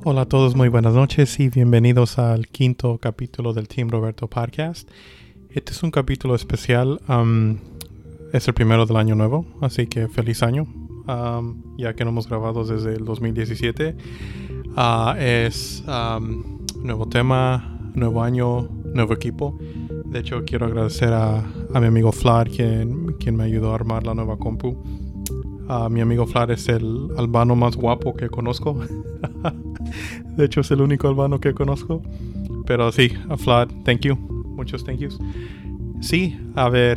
Hola a todos, muy buenas noches y bienvenidos al quinto capítulo del Team Roberto Podcast. Este es un capítulo especial, es el primero del año nuevo, así que feliz año, ya que no hemos grabado desde el 2017. Es nuevo tema, nuevo año, nuevo equipo. De hecho, quiero agradecer a mi amigo Flad, quien me ayudó a armar la nueva compu. Mi amigo Flad es el albano más guapo que conozco. De hecho, es el único albano que conozco. Pero sí, Flad, thank you. Muchos thank yous. Sí, a ver.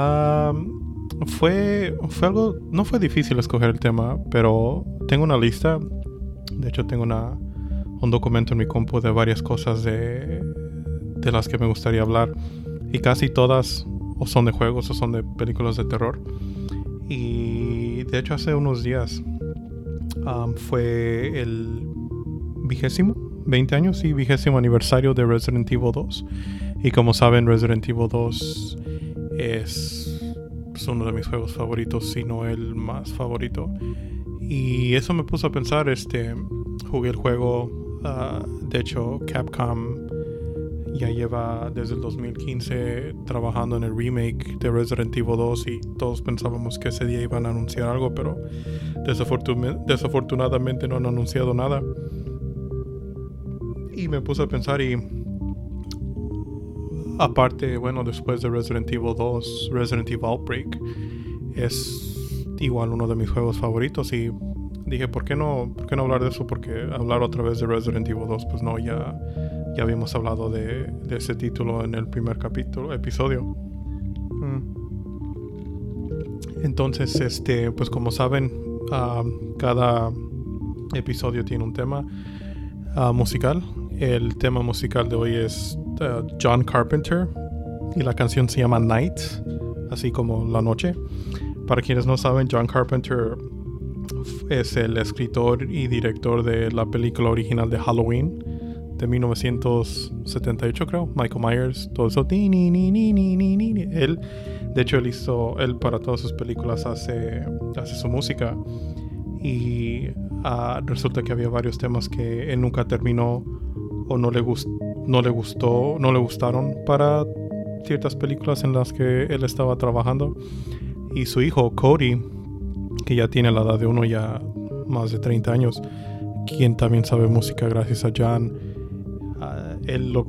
Fue algo... No fue difícil escoger el tema, pero tengo una lista. De hecho, tengo un documento en mi compu de varias cosas de las que me gustaría hablar. Y casi todas o son de juegos o son de películas de terror. Y de hecho hace unos días fue el 20 años, sí, 20 aniversario de Resident Evil 2. Y como saben, Resident Evil 2 es uno de mis juegos favoritos, si no el más favorito. Y eso me puso a pensar, jugué el juego, de hecho Capcom ya lleva desde el 2015 trabajando en el remake de Resident Evil 2 y todos pensábamos que ese día iban a anunciar algo, pero desafortunadamente no han anunciado nada. Y me puse a pensar y aparte, bueno, después de Resident Evil 2, Resident Evil Outbreak es igual uno de mis juegos favoritos y dije, ¿por qué no hablar de eso? Porque hablar otra vez de Resident Evil 2, pues no, ya habíamos hablado de ese título en el primer episodio. Entonces, pues como saben, cada episodio tiene un tema musical. El tema musical de hoy es John Carpenter y la canción se llama Night, así como la noche. Para quienes no saben, John Carpenter es el escritor y director de la película original de Halloween de 1978, creo. Michael Myers, todo eso. Él, de hecho, él para todas sus películas hace su música. Y resulta que había varios temas que él nunca terminó o no le gustaron para ciertas películas en las que él estaba trabajando. Y su hijo, Cody, que ya tiene la edad de uno, ya más de 30 años, quien también sabe música gracias a John, él lo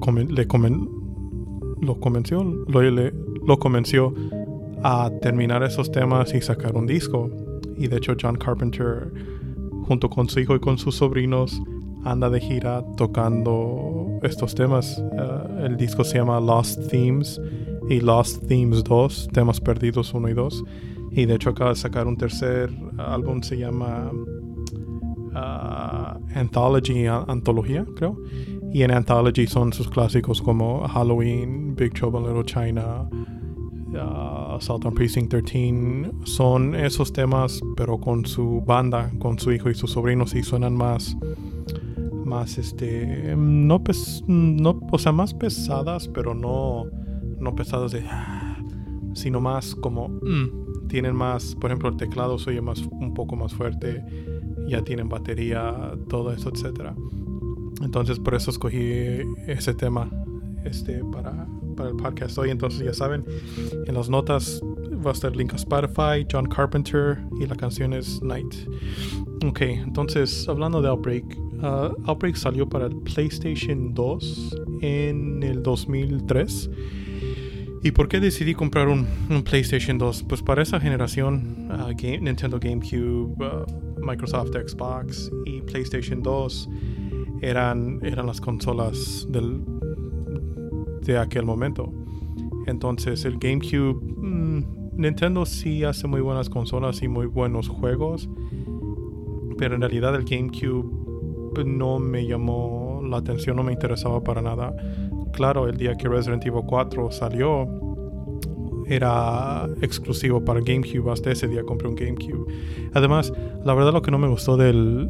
convenció a terminar esos temas y sacar un disco. Y de hecho John Carpenter, junto con su hijo y con sus sobrinos, anda de gira tocando estos temas. El disco se llama Lost Themes y Lost Themes 2, temas perdidos 1 y 2. Y de hecho acaba de sacar un tercer álbum, se llama Antología, creo. Y en Anthology son sus clásicos como Halloween, Big Trouble in Little China, Assault on Precinct 13. Son esos temas, pero con su banda, con su hijo y sus sobrinos, y suenan más más pesadas, pero no pesadas sino más como tienen más, por ejemplo, el teclado se oye un poco más fuerte, ya tienen batería, todo eso, etcétera. Entonces por eso escogí ese tema para el podcast hoy. Entonces ya saben, en las notas va a estar el link a Spotify, John Carpenter, y la canción es Night. Ok, entonces hablando de Outbreak, Outbreak salió para el PlayStation 2 en el 2003. ¿Y por qué decidí comprar un PlayStation 2? Pues para esa generación, Nintendo GameCube, Microsoft Xbox y PlayStation 2 eran las consolas de aquel momento. Entonces el GameCube, Nintendo sí hace muy buenas consolas y muy buenos juegos, pero en realidad el GameCube no me llamó la atención, no me interesaba para nada. Claro, el día que Resident Evil 4 salió era exclusivo para GameCube. Hasta ese día compré un GameCube. Además, la verdad lo que no me gustó del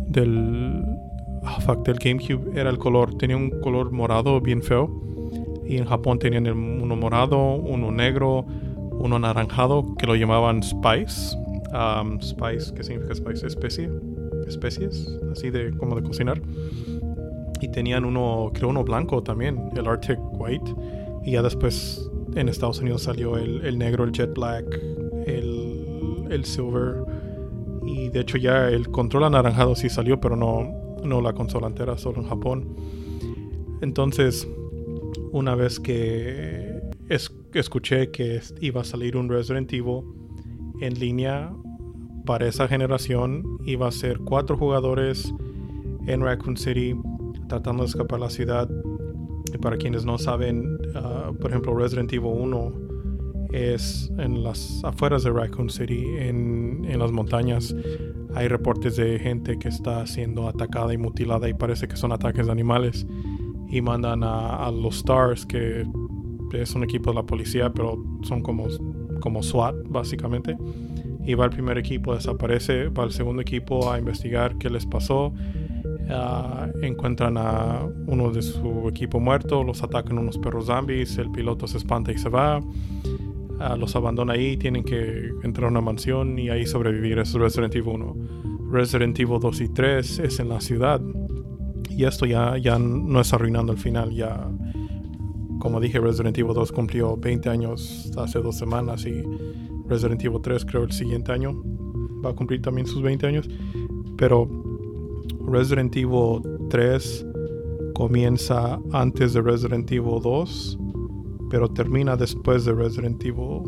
GameCube era el color. Tenía un color morado bien feo. Y en Japón tenían uno morado, uno negro, uno anaranjado, que lo llamaban Spice. Spice, ¿qué significa Spice? Especies, así como de cocinar. y tenían uno blanco también, el Arctic White, y ya después en Estados Unidos salió el negro, el Jet Black, el Silver, y de hecho ya el control anaranjado sí salió, pero no la consola entera, solo en Japón. Entonces, una vez que escuché que iba a salir un Resident Evil en línea para esa generación, iba a ser 4 jugadores en Raccoon City tratando de escapar la ciudad. Y para quienes no saben, por ejemplo, Resident Evil 1 es en las afueras de Raccoon City, en las montañas. Hay reportes de gente que está siendo atacada y mutilada y parece que son ataques de animales, y mandan a los STARS, que es un equipo de la policía, pero son como SWAT básicamente, y va el primer equipo, desaparece, va el segundo equipo a investigar qué les pasó. Encuentran a uno de su equipo muerto, los atacan unos perros zombies, el piloto se espanta y se va, los abandona ahí, tienen que entrar a una mansión y ahí sobrevivir. Eso es Resident Evil 1. Resident Evil 2 y 3 es en la ciudad, y esto ya no es arruinando el final. Ya, como dije, Resident Evil 2 cumplió 20 años hace 2 semanas, y Resident Evil 3 creo el siguiente año va a cumplir también sus 20 años. Pero Resident Evil 3 comienza antes de Resident Evil 2, pero termina después de Resident Evil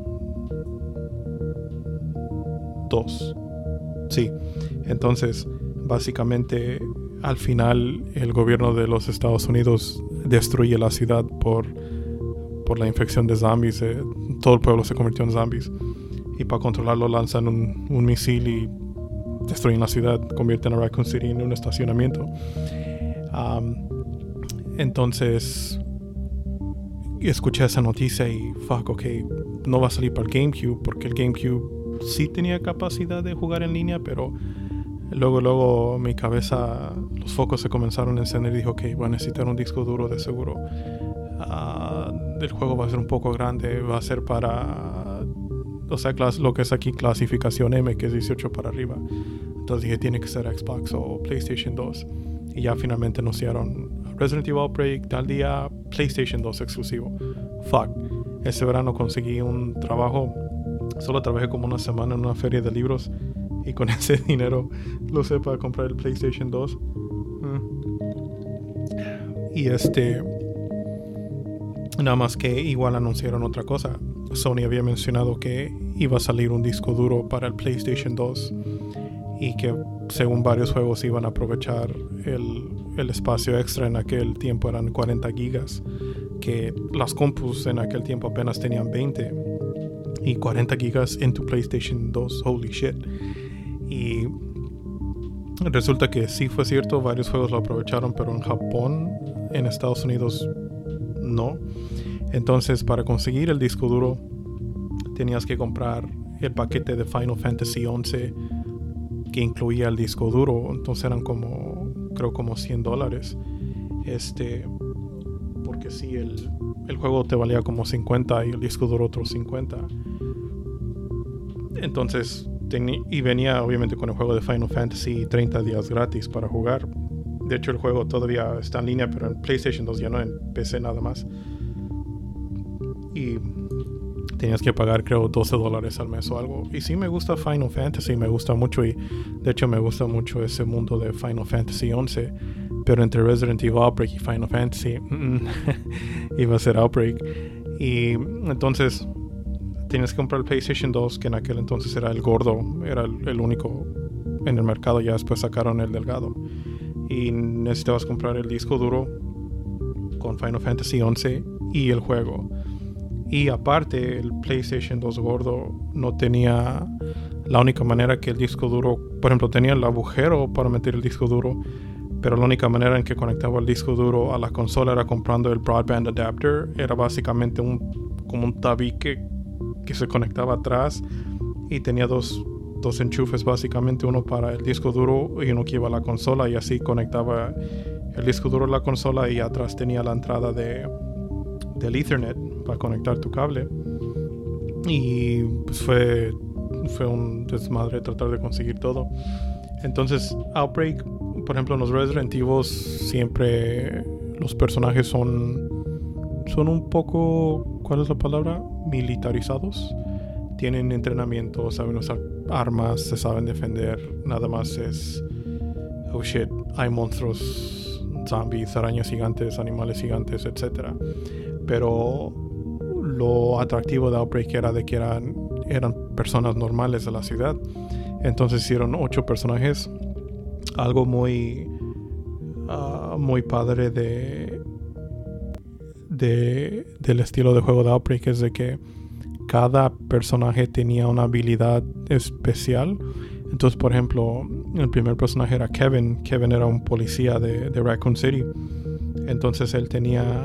2. Sí, entonces básicamente al final el gobierno de los Estados Unidos destruye la ciudad por la infección de zombies. Todo el pueblo se convirtió en zombies, y para controlarlo lanzan un misil y destruyen la ciudad, convierten a Raccoon City en un estacionamiento. Entonces escuché esa noticia y ok, no va a salir para el GameCube, porque el GameCube sí tenía capacidad de jugar en línea, pero luego mi cabeza, los focos se comenzaron a encender y dijo, ok, voy a necesitar un disco duro de seguro. El juego va a ser un poco grande, va a ser para, o sea, lo que es aquí clasificación M, que es 18 para arriba. Entonces dije, tiene que ser Xbox o PlayStation 2. Y ya finalmente anunciaron Resident Evil Outbreak tal día, PlayStation 2 exclusivo. Ese verano conseguí un trabajo. Solo trabajé como una semana en una feria de libros, y con ese dinero lo usé para comprar el PlayStation 2. Y nada más que igual anunciaron otra cosa. Sony había mencionado que iba a salir un disco duro para el PlayStation 2, y que según varios juegos iban a aprovechar el espacio extra. En aquel tiempo eran 40 gigas, que las compus en aquel tiempo apenas tenían 20, y 40 gigas en tu PlayStation 2, holy shit. Y resulta que sí fue cierto, varios juegos lo aprovecharon, pero en Japón, en Estados Unidos no. Entonces, para conseguir el disco duro tenías que comprar el paquete de Final Fantasy XI que incluía el disco duro. Entonces eran creo como $100. Porque sí, el juego te valía como 50 y el disco duro otros 50. Entonces y venía obviamente con el juego de Final Fantasy 30 días gratis para jugar. De hecho, el juego todavía está en línea, pero en PlayStation 2 ya no, en PC nada más. Y tenías que pagar creo $12 al mes o algo. Y sí, me gusta Final Fantasy, me gusta mucho, y de hecho me gusta mucho ese mundo de Final Fantasy 11. Pero entre Resident Evil Outbreak y Final Fantasy iba a ser Outbreak. Y entonces tienes que comprar el PlayStation 2, que en aquel entonces era el gordo, era el único en el mercado. Ya después sacaron el delgado, y necesitabas comprar el disco duro con Final Fantasy 11 y el juego. Y aparte, el PlayStation 2 gordo no tenía la única manera que el disco duro, por ejemplo, tenía el agujero para meter el disco duro, pero la única manera en que conectaba el disco duro a la consola era comprando el broadband adapter. Era básicamente como un tabique que se conectaba atrás, y tenía dos enchufes básicamente, uno para el disco duro y uno que iba a la consola, y así conectaba el disco duro a la consola, y atrás tenía la entrada del Ethernet para conectar tu cable. Y pues fue un desmadre tratar de conseguir todo. Entonces Outbreak por ejemplo, en los Resident Evil siempre los personajes son un poco, ¿cuál es la palabra? Militarizados. Tienen entrenamiento, saben usar armas, se saben defender. Nada más es, oh shit, hay monstruos, zombies, arañas gigantes, animales gigantes, etc. Pero lo atractivo de Outbreak era de que eran personas normales de la ciudad. Entonces hicieron 8 personajes. Algo muy padre del estilo de juego de Outbreak es de que cada personaje tenía una habilidad especial. Entonces, por ejemplo, el primer personaje era Kevin. Kevin era un policía de Raccoon City. Entonces él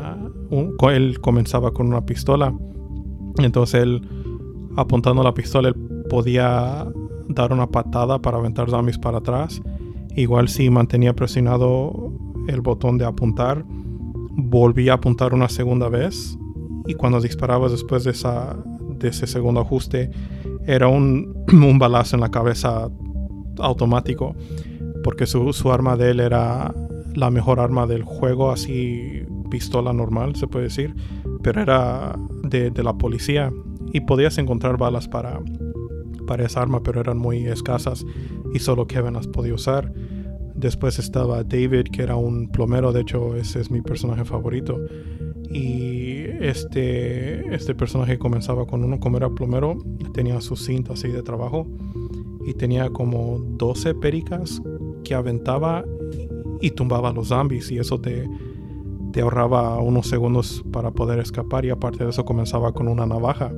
comenzaba con una pistola. Entonces él, apuntando la pistola, él podía dar una patada para aventar zombies para atrás. Igual si mantenía presionado el botón de apuntar, volvía a apuntar una segunda vez, y cuando disparabas después de ese segundo ajuste, era un balazo en la cabeza automático, porque su arma de él era la mejor arma del juego, así pistola normal se puede decir, pero era de la policía, y podías encontrar balas para esa arma, pero eran muy escasas y solo Kevin las podía usar. Después estaba David, que era un plomero. De hecho, ese es mi personaje favorito. Y este personaje comenzaba con uno, como era plomero, tenía su cinta así de trabajo y tenía como 12 pericas que aventaba y tumbaba a los zombies, y eso te ahorraba unos segundos para poder escapar. Y aparte de eso, comenzaba con una navaja,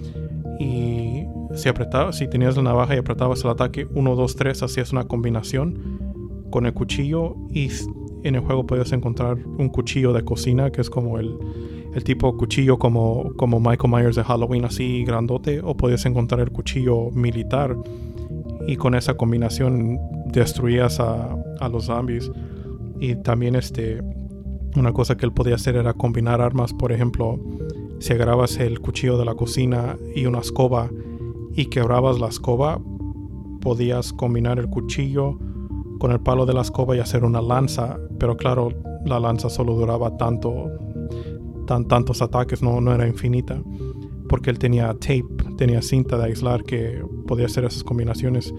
y si tenías la navaja y apretabas el ataque 1, 2, 3, hacías una combinación con el cuchillo, y en el juego podías encontrar un cuchillo de cocina, que es como el tipo cuchillo como Michael Myers de Halloween, así grandote, o podías encontrar el cuchillo militar, y con esa combinación destruías a los zombies. Y también una cosa que él podía hacer era combinar armas. Por ejemplo, si agarrabas el cuchillo de la cocina y una escoba y quebrabas la escoba, podías combinar el cuchillo con el palo de la escoba y hacer una lanza. Pero claro, la lanza solo duraba tantos ataques, no era infinita, porque él tenía tape, tenía cinta de aislar que podía hacer esas combinaciones.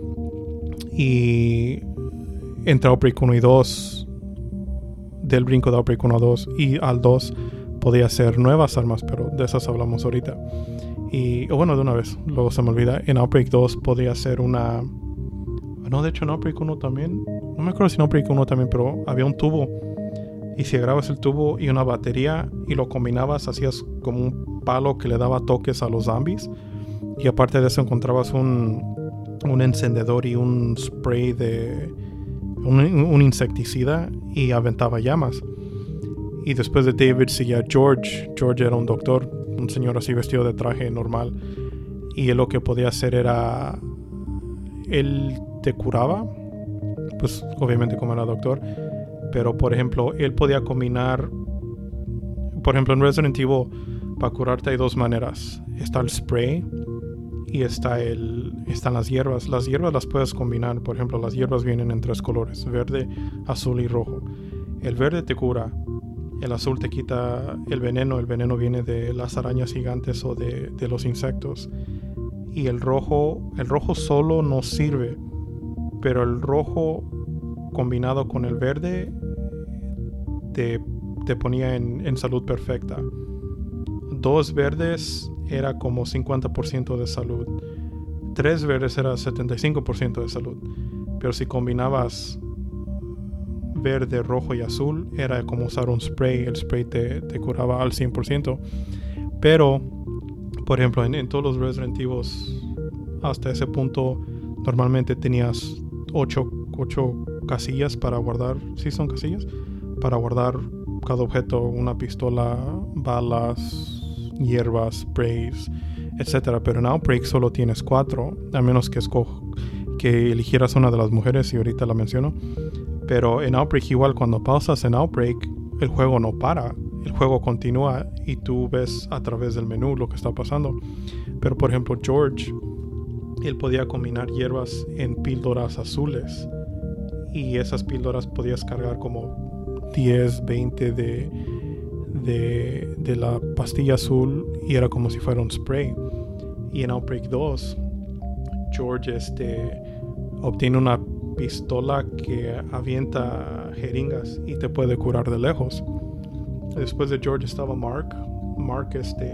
Y entre Outbreak 1 y 2, del brinco de Outbreak 1 a 2 y al 2, podía hacer nuevas armas, pero de esas hablamos ahorita. Y bueno, de una vez, luego se me olvida, en Outbreak 2 podía hacer una... No, de hecho en Outbreak 1 también, no me acuerdo si en Outbreak 1 también, pero había un tubo, y si agarrabas el tubo y una batería y lo combinabas, hacías como un palo que le daba toques a los zombies. Y aparte de eso encontrabas un encendedor y un spray de un insecticida, y aventaba llamas. Y después de David seguía George. George era un doctor, un señor así vestido de traje normal, y él lo que podía hacer era, él te curaba, pues obviamente como era doctor, pero por ejemplo él podía combinar, por ejemplo en Resident Evil, para curarte hay 2 maneras: está el spray y están las hierbas. Las hierbas las puedes combinar. Por ejemplo, las hierbas vienen en 3 colores: verde, azul y rojo. El verde te cura, el azul te quita el veneno viene de las arañas gigantes o de los insectos, y el rojo solo no sirve, pero el rojo combinado con el verde te ponía en salud perfecta. 2 verdes era como 50% de salud, 3 verdes era 75% de salud, pero si combinabas verde, rojo y azul, era como usar un spray. El spray te curaba al 100%. Pero por ejemplo en todos los Resident Evil hasta ese punto normalmente tenías 8 casillas para guardar. ¿Sí son casillas? Para guardar cada objeto: una pistola, balas, hierbas, sprays, etcétera. Pero en Outbreak solo tienes 4, a menos que eligieras una de las mujeres, y ahorita la menciono. Pero en Outbreak igual, cuando pausas en Outbreak, el juego no para, el juego continúa y tú ves a través del menú lo que está pasando. Pero por ejemplo George, él podía combinar hierbas en píldoras azules, y esas píldoras podías cargar como 10, 20 de la pastilla azul y era como si fuera un spray. Y en Outbreak 2 George obtiene una pistola que avienta jeringas y te puede curar de lejos. Después de George estaba Mark. Mark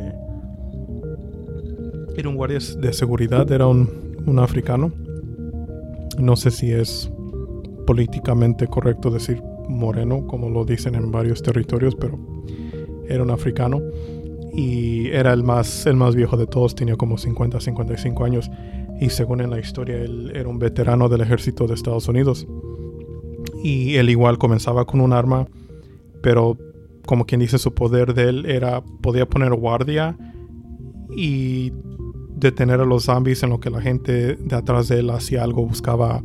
era un guardia de seguridad, era un africano. No sé si es políticamente correcto decir moreno, como lo dicen en varios territorios, pero era un africano y era el más viejo de todos, tenía como 50, 55 años y según en la historia él era un veterano del ejército de Estados Unidos y él igual comenzaba con un arma, pero como quien dice, su poder de él podía poner guardia y detener a los zombies en lo que la gente de atrás de él hacía algo, buscaba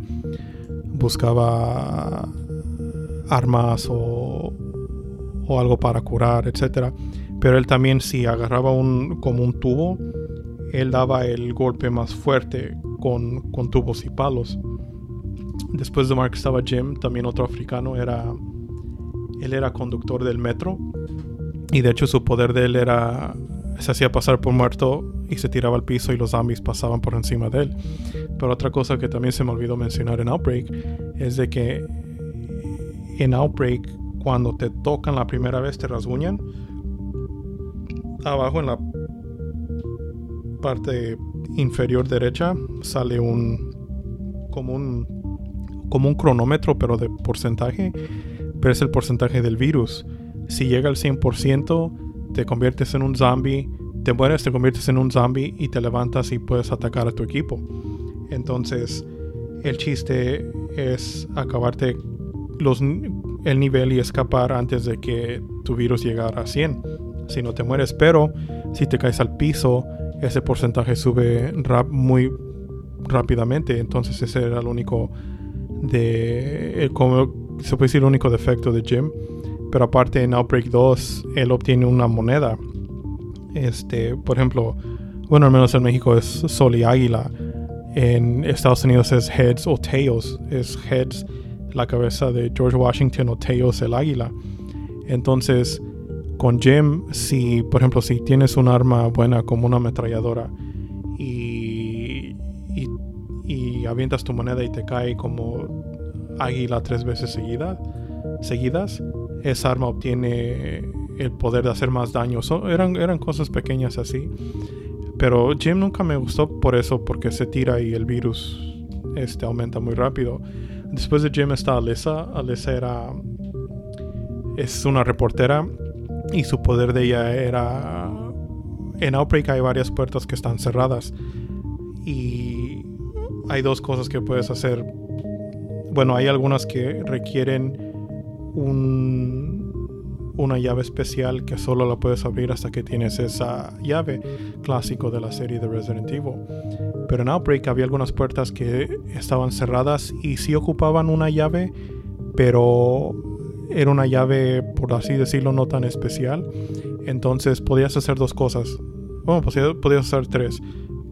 armas o algo para curar, etcétera. Pero él también, si agarraba como un tubo, él daba el golpe más fuerte con tubos y palos. Después de Mark estaba Jim, también otro africano. Él era conductor del metro y de hecho su poder de él se hacía pasar por muerto y se tiraba al piso y los zombies pasaban por encima de él. Pero otra cosa que también se me olvidó mencionar en Outbreak es de que en Outbreak, cuando te tocan la primera vez, te rasguñan. Abajo en la parte inferior derecha sale como un cronómetro, pero de porcentaje, pero es el porcentaje del virus. Si llega al 100%, te conviertes en un zombie, te mueres, te conviertes en un zombie y te levantas y puedes atacar a tu equipo. Entonces, el chiste es acabarte el nivel y escapar antes de que tu virus llegara a 100. Si no te mueres, pero si te caes al piso, ese porcentaje sube muy rápidamente. Entonces ese era el único como se puede decir, el único defecto de Jim. Pero aparte en Outbreak 2 él obtiene una moneda. Por ejemplo, bueno, al menos en México es sol y águila. En Estados Unidos es heads o tails. Es heads la cabeza de George Washington o tails el águila. Entonces con Jim, por ejemplo, si tienes un arma buena como una ametralladora y avientas tu moneda y te cae como águila 3 veces seguidas, esa arma obtiene el poder de hacer más daño. Eran cosas pequeñas así. Pero Jim nunca me gustó por eso, porque se tira y el virus aumenta muy rápido. Después de Jim está Alyssa. Alyssa es una reportera y su poder de ella era... En Outbreak hay varias puertas que están cerradas y hay 2 cosas que puedes hacer. Bueno, hay algunas que requieren una llave especial que solo la puedes abrir hasta que tienes esa llave, clásico de la serie de Resident Evil. Pero en Outbreak había algunas puertas que estaban cerradas y sí ocupaban una llave, pero era una llave, por así decirlo, no tan especial. Entonces podías hacer 2 cosas. Bueno, podías hacer 3.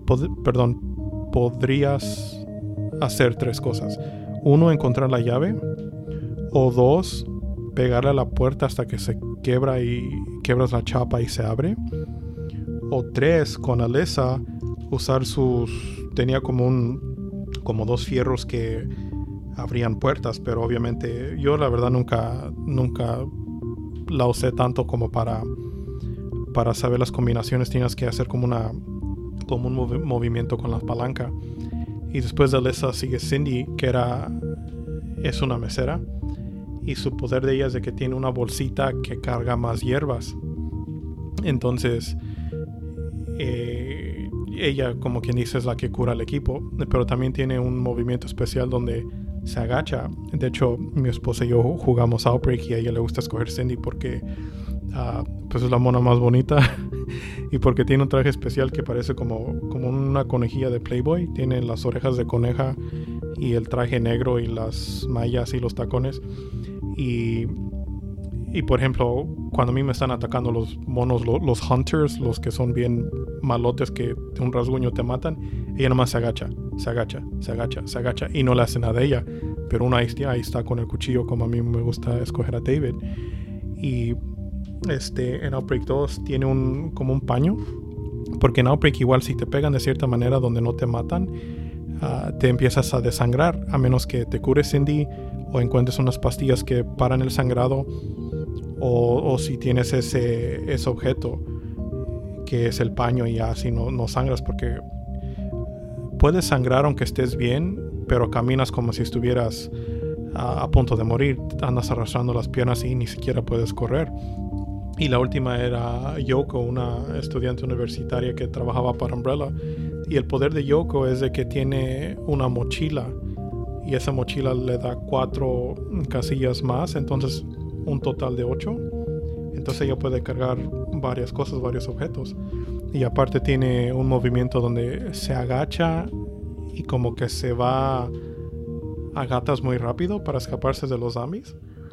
Podrías hacer 3 cosas. 1, encontrar la llave. O 2, pegarle a la puerta hasta que se quiebra y quiebras la chapa y se abre. O 3, con Alyssa, usar tenía como 2 fierros que abrían puertas, pero obviamente yo la verdad nunca la usé tanto como para saber las combinaciones. Tienes que hacer como un movimiento con la palanca. Y después de Alyssa sigue Cindy, que es una mesera, y su poder de ella es de que tiene una bolsita que carga más hierbas. Entonces ella, como quien dice, es la que cura al equipo, pero también tiene un movimiento especial donde se agacha. De hecho, mi esposa y yo jugamos Outbreak y a ella le gusta escoger Cindy porque pues es la mona más bonita y porque tiene un traje especial que parece como una conejilla de Playboy. Tiene las orejas de coneja y el traje negro y las mallas y los tacones. Y por ejemplo, cuando a mí me están atacando los monos, los hunters, los que son bien malotes que de un rasguño te matan, ella nomás se agacha y no le hace nada a ella. pero uno ahí está con el cuchillo, como a mí me gusta escoger a David. Y en Outbreak 2 tiene como un paño, porque en Outbreak igual si te pegan de cierta manera donde no te matan, te empiezas a desangrar, a menos que te cures, Cindy, o encuentres unas pastillas que paran el sangrado, o si tienes ese objeto que es el paño, y ya así no sangras, porque puedes sangrar aunque estés bien, pero caminas como si estuvieras a punto de morir, andas arrastrando las piernas y ni siquiera puedes correr. Y la última era Yoko, una estudiante universitaria que trabajaba para Umbrella, y el poder de Yoko es de que tiene una mochila, y esa mochila le da 4 casillas más, entonces un total de 8. Entonces ella puede cargar varias cosas, varios objetos. Y aparte tiene un movimiento donde se agacha y como que se va a gatas muy rápido para escaparse de los zombies.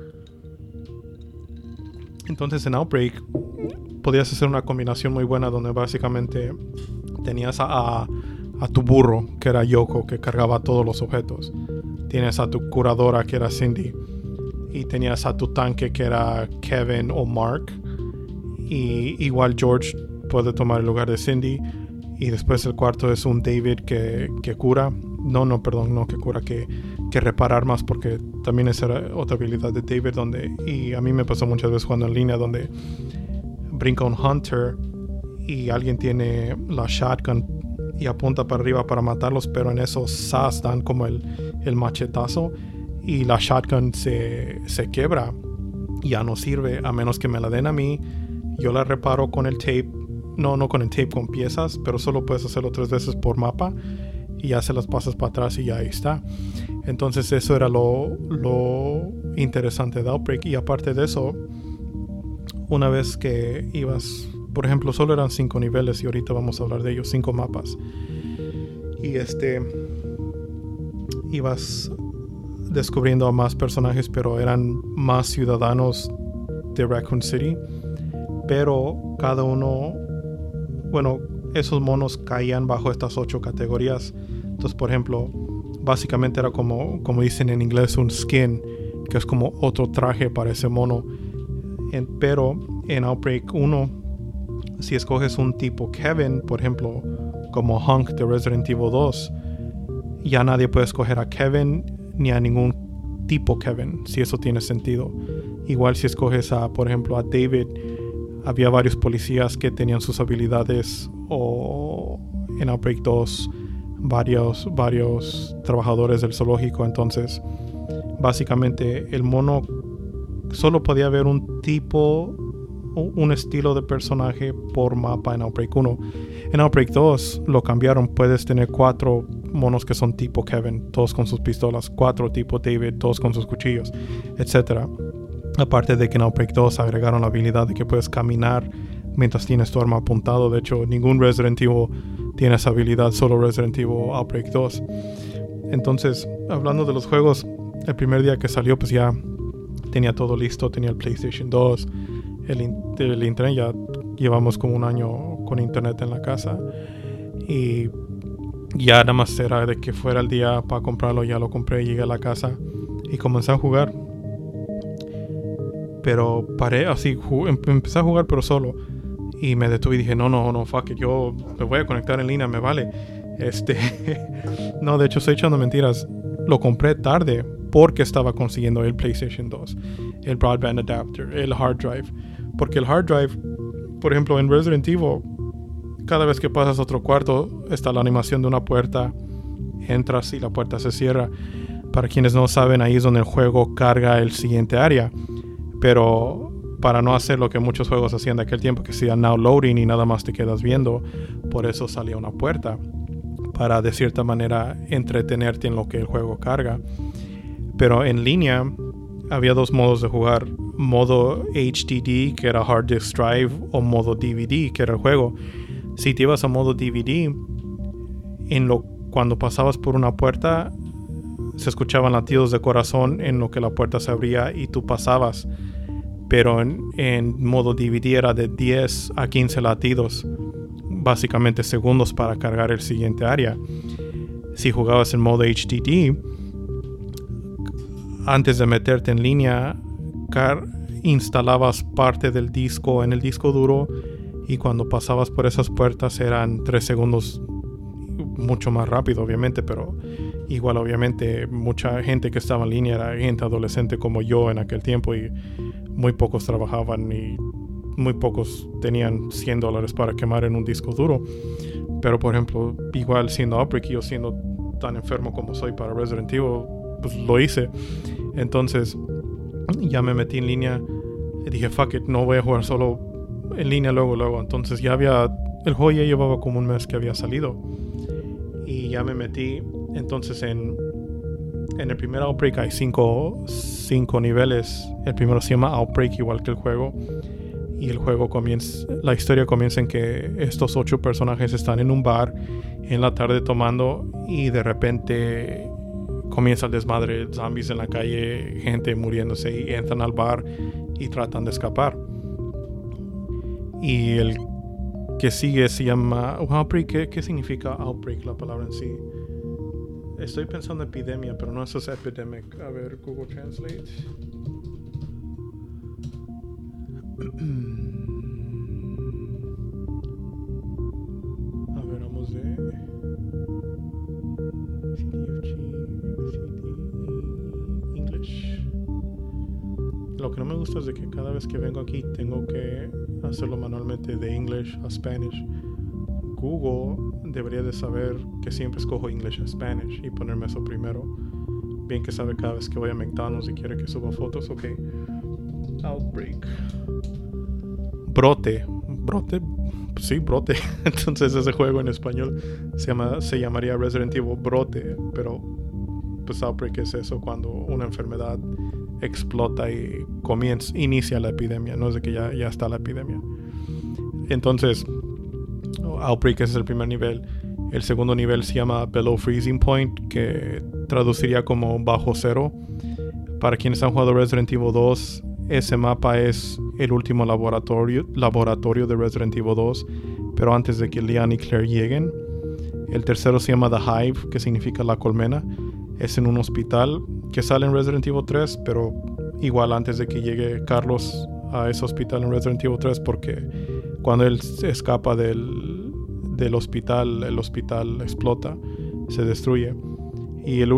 Entonces en Outbreak podías hacer una combinación muy buena donde básicamente tenías a tu burro, que era Yoko, que cargaba todos los objetos. Tienes a tu curadora, que era Cindy. Y tenías a tu tanque, que era Kevin o Mark. Y igual George puede tomar el lugar de Cindy. Y después el cuarto es un David que cura. No que cura, que repara armas, porque también esa era otra habilidad de David, y a mí me pasó muchas veces jugando en línea, donde brinca un Hunter y alguien tiene la shotgun y apunta para arriba para matarlos, pero en eso ¡zas! Dan como el machetazo y la shotgun se quiebra y ya no sirve, a menos que me la den a mí. Yo la reparo con el tape, no con el tape, con piezas, pero solo puedes hacerlo 3 veces por mapa y ya se las pasas para atrás y ya ahí está. Entonces eso era lo interesante de Outbreak. Y aparte de eso, una vez que ibas, por ejemplo, solo eran 5 niveles, y ahorita vamos a hablar de ellos, 5 mapas, y ibas descubriendo a más personajes, pero eran más ciudadanos de Raccoon City, pero cada uno, esos monos caían bajo estas 8 categorías. Entonces, por ejemplo, básicamente era como dicen en inglés, un skin, que es como otro traje para ese mono. Pero en Outbreak 1, si escoges un tipo Kevin, por ejemplo, como Hunk de Resident Evil 2, ya nadie puede escoger a Kevin ni a ningún tipo Kevin, si eso tiene sentido. Igual si escoges por ejemplo, a David, había varios policías que tenían sus habilidades, o en Outbreak 2 varios trabajadores del zoológico. Entonces básicamente el mono solo podía haber un tipo, un estilo de personaje por mapa en Outbreak 1. En Outbreak 2 lo cambiaron, puedes tener 4 monos que son tipo Kevin, todos con sus pistolas, 4 tipo David, todos con sus cuchillos, etc. Aparte de que en Outbreak 2 agregaron la habilidad de que puedes caminar mientras tienes tu arma apuntado. De hecho, ningún Resident Evil tiene esa habilidad, solo Resident Evil Outbreak 2. Entonces, hablando de los juegos, el primer día que salió, pues ya tenía todo listo, tenía el PlayStation 2, el internet, ya llevamos como un año con internet en la casa, y ya nada más era de que fuera el día para comprarlo. Ya lo compré, llegué a la casa y comencé a jugar. Pero paré así, empecé a jugar pero solo, y me detuve y dije, no, fuck it, yo me voy a conectar en línea, me vale. No, de hecho estoy echando mentiras. Lo compré tarde porque estaba consiguiendo el PlayStation 2, el broadband adapter, el hard drive. Porque el hard drive, por ejemplo, en Resident Evil, cada vez que pasas a otro cuarto está la animación de una puerta, entras y la puerta se cierra. Para quienes no saben, ahí es donde el juego carga el siguiente área. Pero para no hacer lo que muchos juegos hacían de aquel tiempo, que sea now loading y nada más te quedas viendo, por eso salía una puerta, para de cierta manera entretenerte en lo que el juego carga. Pero en línea había 2 modos de jugar: modo HDD, que era Hard Disk Drive, o modo DVD, que era el juego. Si te ibas a modo DVD, cuando pasabas por una puerta se escuchaban latidos de corazón en lo que la puerta se abría y tú pasabas. Pero en modo DVD era de 10 a 15 latidos, básicamente segundos, para cargar el siguiente área. Si jugabas en modo HDD, antes de meterte en línea, instalabas parte del disco en el disco duro, y cuando pasabas por esas puertas eran 3 segundos mucho más rápido, obviamente, pero igual obviamente mucha gente que estaba en línea era gente adolescente como yo en aquel tiempo, y muy pocos trabajaban y muy pocos tenían $100 para quemar en un disco duro. Pero por ejemplo, igual siendo Outbreak, yo siendo tan enfermo como soy para Resident Evil, pues lo hice. Entonces ya me metí en línea y dije fuck it, no voy a jugar solo en línea luego. Entonces el juego ya llevaba como un mes que había salido, y ya me metí. Entonces en el primer Outbreak hay 5 niveles. El primero se llama Outbreak, igual que el juego, y el juego la historia comienza en que estos 8 personajes están en un bar en la tarde tomando, y de repente comienza el desmadre, zombies en la calle, gente muriéndose, y entran al bar y tratan de escapar. Y el que sigue se llama Outbreak. ¿Qué significa Outbreak, la palabra en sí? Estoy pensando en epidemia, pero no, eso es epidemic. A ver, Google Translate. A ver, vamos de English. Lo que no me gusta es de que cada vez que vengo aquí tengo que hacerlo manualmente de English a Spanish. Google debería de saber que siempre escojo English a Spanish y ponerme eso primero. Bien que sabe cada vez que voy a McDonald's y quiere que suba fotos. Ok. Outbreak. Brote. Sí, brote. Entonces ese juego en español se llamaría Resident Evil Brote, pero pues Outbreak es eso, cuando una enfermedad explota y inicia la epidemia, no es de que ya está la epidemia. Entonces Outbreak es el primer nivel. El segundo nivel se llama Below Freezing Point, que traduciría como bajo cero. Para quienes han jugado Resident Evil 2, ese mapa es el último laboratorio de Resident Evil 2, pero antes de que Leon y Claire lleguen. El tercero se llama The Hive, que significa la colmena. Es en un hospital que sale en Resident Evil 3, pero igual antes de que llegue Carlos a ese hospital en Resident Evil 3, porque cuando él se escapa del hospital, el hospital explota, se destruye. Y el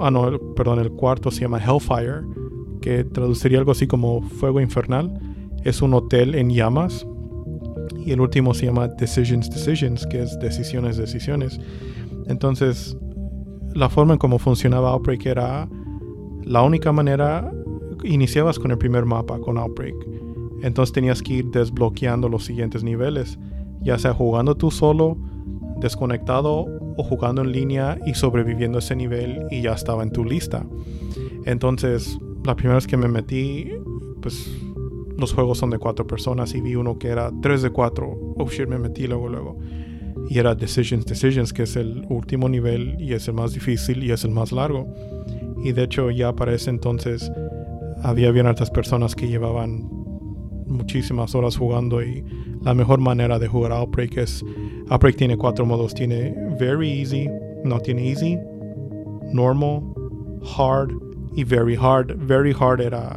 cuarto se llama Hellfire, que traduciría algo así como fuego infernal. Es un hotel en llamas. Y el último se llama Decisions, que es decisiones. Entonces, la forma en cómo funcionaba Outbreak era la única manera. Iniciabas con el primer mapa, con Outbreak. Entonces tenías que ir desbloqueando los siguientes niveles, ya sea jugando tú solo, desconectado, o jugando en línea y sobreviviendo ese nivel, y ya estaba en tu lista. Entonces, la primera vez que me metí, pues los juegos son de 4 personas, y vi uno que era 3 de 4. Oh shit, me metí luego. Y era Decisions, que es el último nivel, y es el más difícil, y es el más largo. Y de hecho, ya para ese entonces había bien altas personas que llevaban muchísimas horas jugando, y la mejor manera de jugar Outbreak tiene 4 modos. Tiene Very Easy, no, tiene Easy, Normal, Hard y Very Hard. Very Hard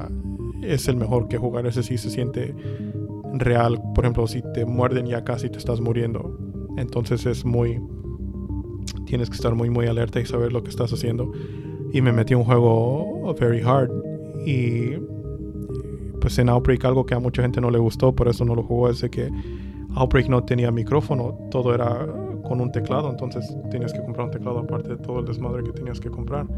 es el mejor que jugar. Ese sí se siente real. Por ejemplo, si te muerden ya casi te estás muriendo. Entonces tienes que estar muy alerta y saber lo que estás haciendo. Y me metí en un juego Very Hard, y pues en Outbreak algo que a mucha gente no le gustó, por eso no lo jugó, es de que Outbreak no tenía micrófono, todo era con un teclado. Entonces tenías que comprar un teclado aparte de todo el desmadre que tenías que comprar.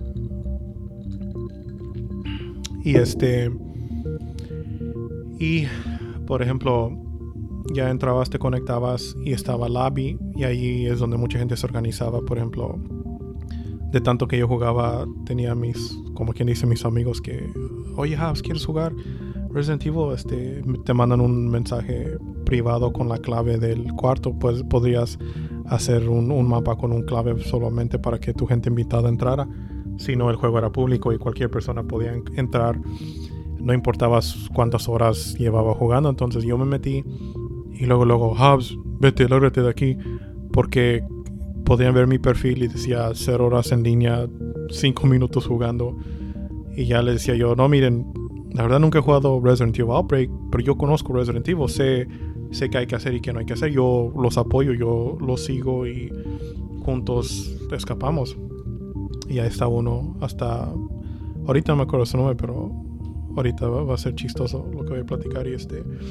Y por ejemplo, ya entrabas, te conectabas y estaba lobby, y ahí es donde mucha gente se organizaba. Por ejemplo, de tanto que yo jugaba, tenía mis amigos que, oye, Habs, ¿quieres jugar Resident Evil? Te mandan un mensaje privado con la clave del cuarto. Pues podrías hacer un mapa con un clave solamente para que tu gente invitada entrara. Si no, el juego era público y cualquier persona podía entrar, no importaba cuántas horas llevaba jugando. Entonces yo me metí, y luego Habs, vete, lárgate de aquí, porque podían ver mi perfil y decía 0 horas en línea, 5 minutos jugando. Y ya le decía yo, no, miren, la verdad nunca he jugado Resident Evil Outbreak, pero yo conozco Resident Evil, sé qué hay que hacer y qué no hay que hacer. Yo los apoyo, yo los sigo y juntos escapamos. Y ahí está uno hasta... Ahorita no me acuerdo su nombre, pero ahorita va a ser chistoso lo que voy a platicar. Y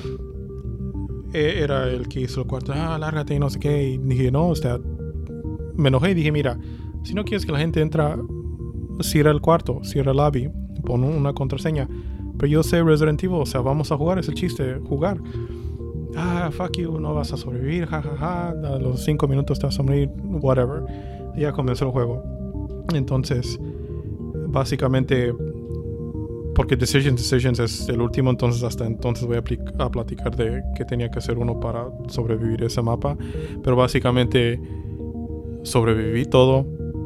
era el que hizo el cuarto, lárgate y no sé qué. Y dije, no, me enojé y dije, mira, si no quieres que la gente entra, cierra el cuarto, cierra el lobby, pon una contraseña. Pero yo sé Resident Evil, o sea, vamos a jugar, es el chiste, jugar. Fuck you, no vas a sobrevivir, jajaja, a los 5 minutos te vas a morir, whatever. Y ya comenzó el juego. Entonces, básicamente, porque Decisions es el último, entonces hasta entonces voy a platicar de qué tenía que hacer uno para sobrevivir ese mapa. Pero básicamente sobreviví todo.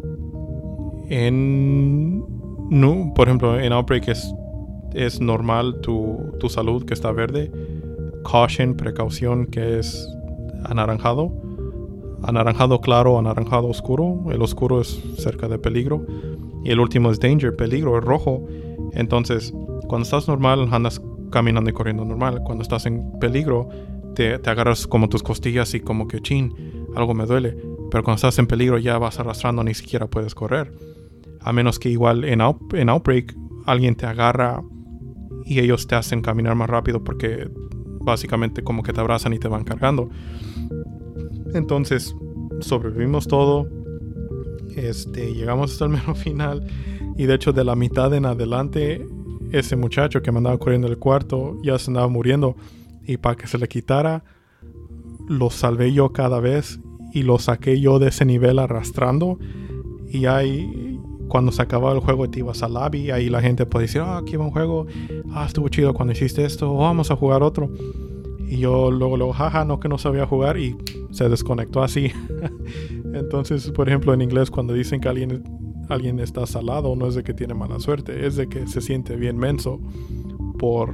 Por ejemplo, en Outbreak es normal tu salud, que está verde. Caution, precaución, que es anaranjado. Anaranjado claro, anaranjado oscuro. El oscuro es cerca de peligro. Y el último es danger, peligro, es rojo. Entonces, cuando estás normal, andas caminando y corriendo normal. Cuando estás en peligro, te agarras como tus costillas y como que algo me duele. Pero cuando estás en peligro ya vas arrastrando, ni siquiera puedes correr. A menos que igual en Outbreak alguien te agarra y ellos te hacen caminar más rápido porque básicamente como que te abrazan y te van cargando. Entonces sobrevivimos todo. Llegamos hasta el mero final. Y de hecho de la mitad en adelante, ese muchacho que me andaba corriendo el cuarto ya se andaba muriendo. Y para que se le quitara, lo salvé yo cada vez. Y lo saqué yo de ese nivel arrastrando. Y ahí, cuando se acababa el juego y te ibas al lobby, ahí la gente puede decir, aquí va un juego, estuvo chido cuando hiciste esto, vamos a jugar otro. Y yo luego, jaja, no, que no sabía jugar, y se desconectó así. Entonces, por ejemplo, en inglés, cuando dicen que alguien está salado, no es de que tiene mala suerte, es de que se siente bien menso por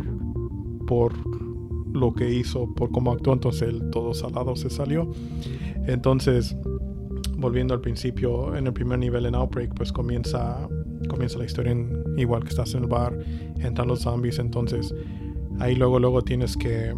lo que hizo, por cómo actuó. Entonces el todo salado se salió. Entonces, volviendo al principio, en el primer nivel en Outbreak, pues comienza la historia igual que estás en el bar, entran los zombies. Entonces ahí luego tienes que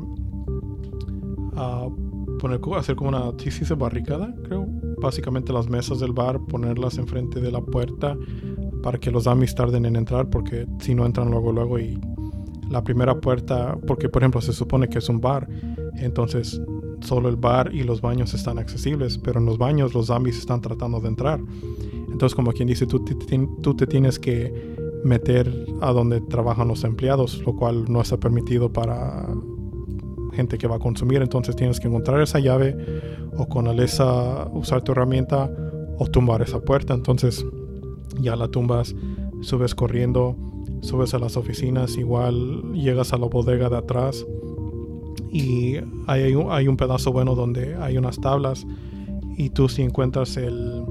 hacer como una de barricada, creo. Básicamente las mesas del bar, ponerlas enfrente de la puerta para que los zombies tarden en entrar, porque si no entran luego. Y la primera puerta, porque por ejemplo se supone que es un bar, entonces solo el bar y los baños están accesibles, pero en los baños los zombies están tratando de entrar. Entonces, como quien dice, tú te tienes que meter a donde trabajan los empleados, lo cual no está permitido para gente que va a consumir. Entonces tienes que encontrar esa llave, o con esa usar tu herramienta, o tumbar esa puerta. Entonces ya la tumbas, subes corriendo, subes a las oficinas, igual llegas a la bodega de atrás. Y hay un pedazo bueno donde hay unas tablas, y tú si encuentras el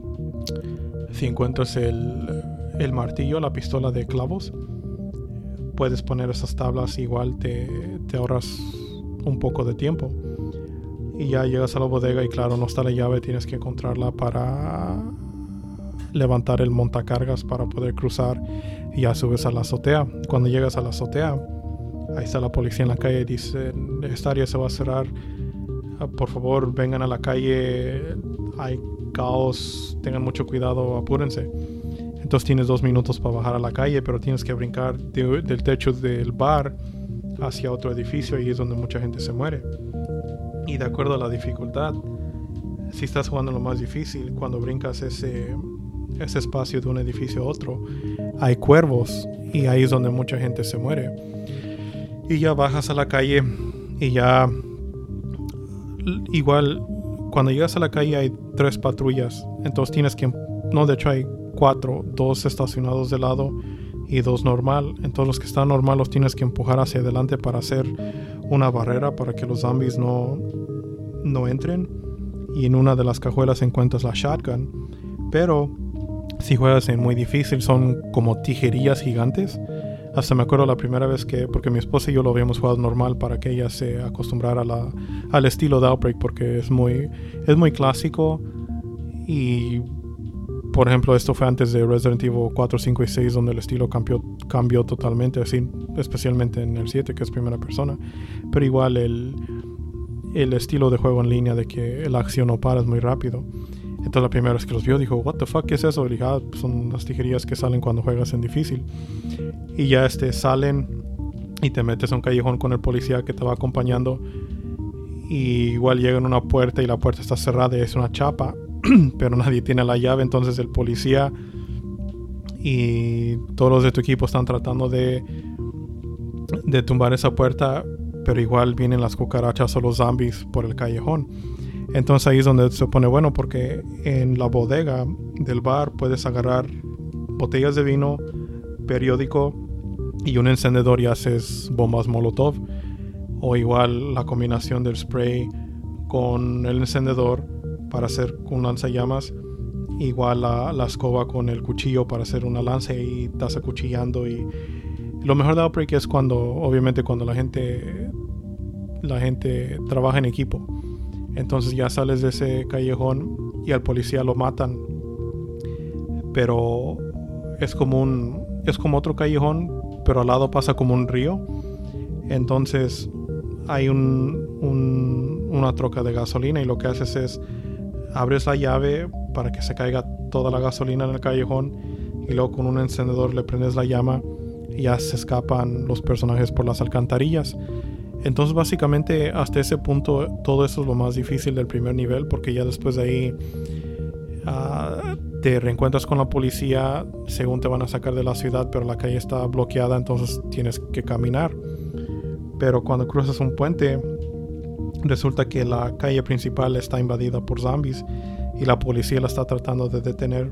martillo, la pistola de clavos, puedes poner esas tablas, igual te ahorras un poco de tiempo. Y ya llegas a la bodega y claro, no está la llave, tienes que encontrarla para levantar el montacargas para poder cruzar, y ya subes a la azotea. Cuando llegas a la azotea, ahí está la policía en la calle y dice, esta área se va a cerrar, por favor vengan a la calle, hay caos, tengan mucho cuidado, apúrense. Entonces tienes 2 minutos para bajar a la calle, pero tienes que brincar del techo del bar hacia otro edificio, y es donde mucha gente se muere. Y de acuerdo a la dificultad, si estás jugando lo más difícil, cuando brincas ese espacio de un edificio a otro, hay cuervos, y ahí es donde mucha gente se muere. Y ya bajas a la calle, y ya igual cuando llegas a la calle hay 3 patrullas. Entonces tienes que, no, de hecho hay 4, 2 estacionados de lado y 2 normal. Entonces los que están normal los tienes que empujar hacia adelante para hacer una barrera para que los zombies no entren. Y en una de las cajuelas encuentras la shotgun. Pero si juegas en muy difícil, son como tijerillas gigantes. Hasta me acuerdo la primera vez porque mi esposa y yo lo habíamos jugado normal para que ella se acostumbrara al estilo de Outbreak, porque es muy clásico, y por ejemplo, esto fue antes de Resident Evil 4, 5 y 6, donde el estilo cambió totalmente, así, especialmente en el 7, que es primera persona. Pero igual el estilo de juego en línea, de que la acción no para, es muy rápido. Entonces la primera vez que los vio dijo, what the fuck, ¿qué es eso? Y dije, son las tijerías que salen cuando juegas en difícil. Y ya salen y te metes a un callejón con el policía que te va acompañando. Y igual llegan a una puerta y la puerta está cerrada y es una chapa, pero nadie tiene la llave. Entonces el policía y todos los de tu equipo están tratando de tumbar esa puerta, pero igual vienen las cucarachas o los zombies por el callejón. Entonces ahí es donde se pone bueno, porque en la bodega del bar puedes agarrar botellas de vino, periódico y un encendedor y haces bombas Molotov. O igual la combinación del spray con el encendedor para hacer un lanzallamas. Igual la escoba con el cuchillo para hacer una lanza y estás acuchillando. Y lo mejor de Outbreak es obviamente cuando la gente trabaja en equipo. Entonces ya sales de ese callejón y al policía lo matan. Pero es como otro callejón, pero al lado pasa como un río. Entonces hay una troca de gasolina y lo que haces es abres la llave para que se caiga toda la gasolina en el callejón y luego con un encendedor le prendes la llama y ya se escapan los personajes por las alcantarillas. Entonces básicamente hasta ese punto todo eso es lo más difícil del primer nivel, porque ya después de ahí te reencuentras con la policía según te van a sacar de la ciudad, pero la calle está bloqueada, entonces tienes que caminar. Pero cuando cruzas un puente, resulta que la calle principal está invadida por zombies y la policía la está tratando de detener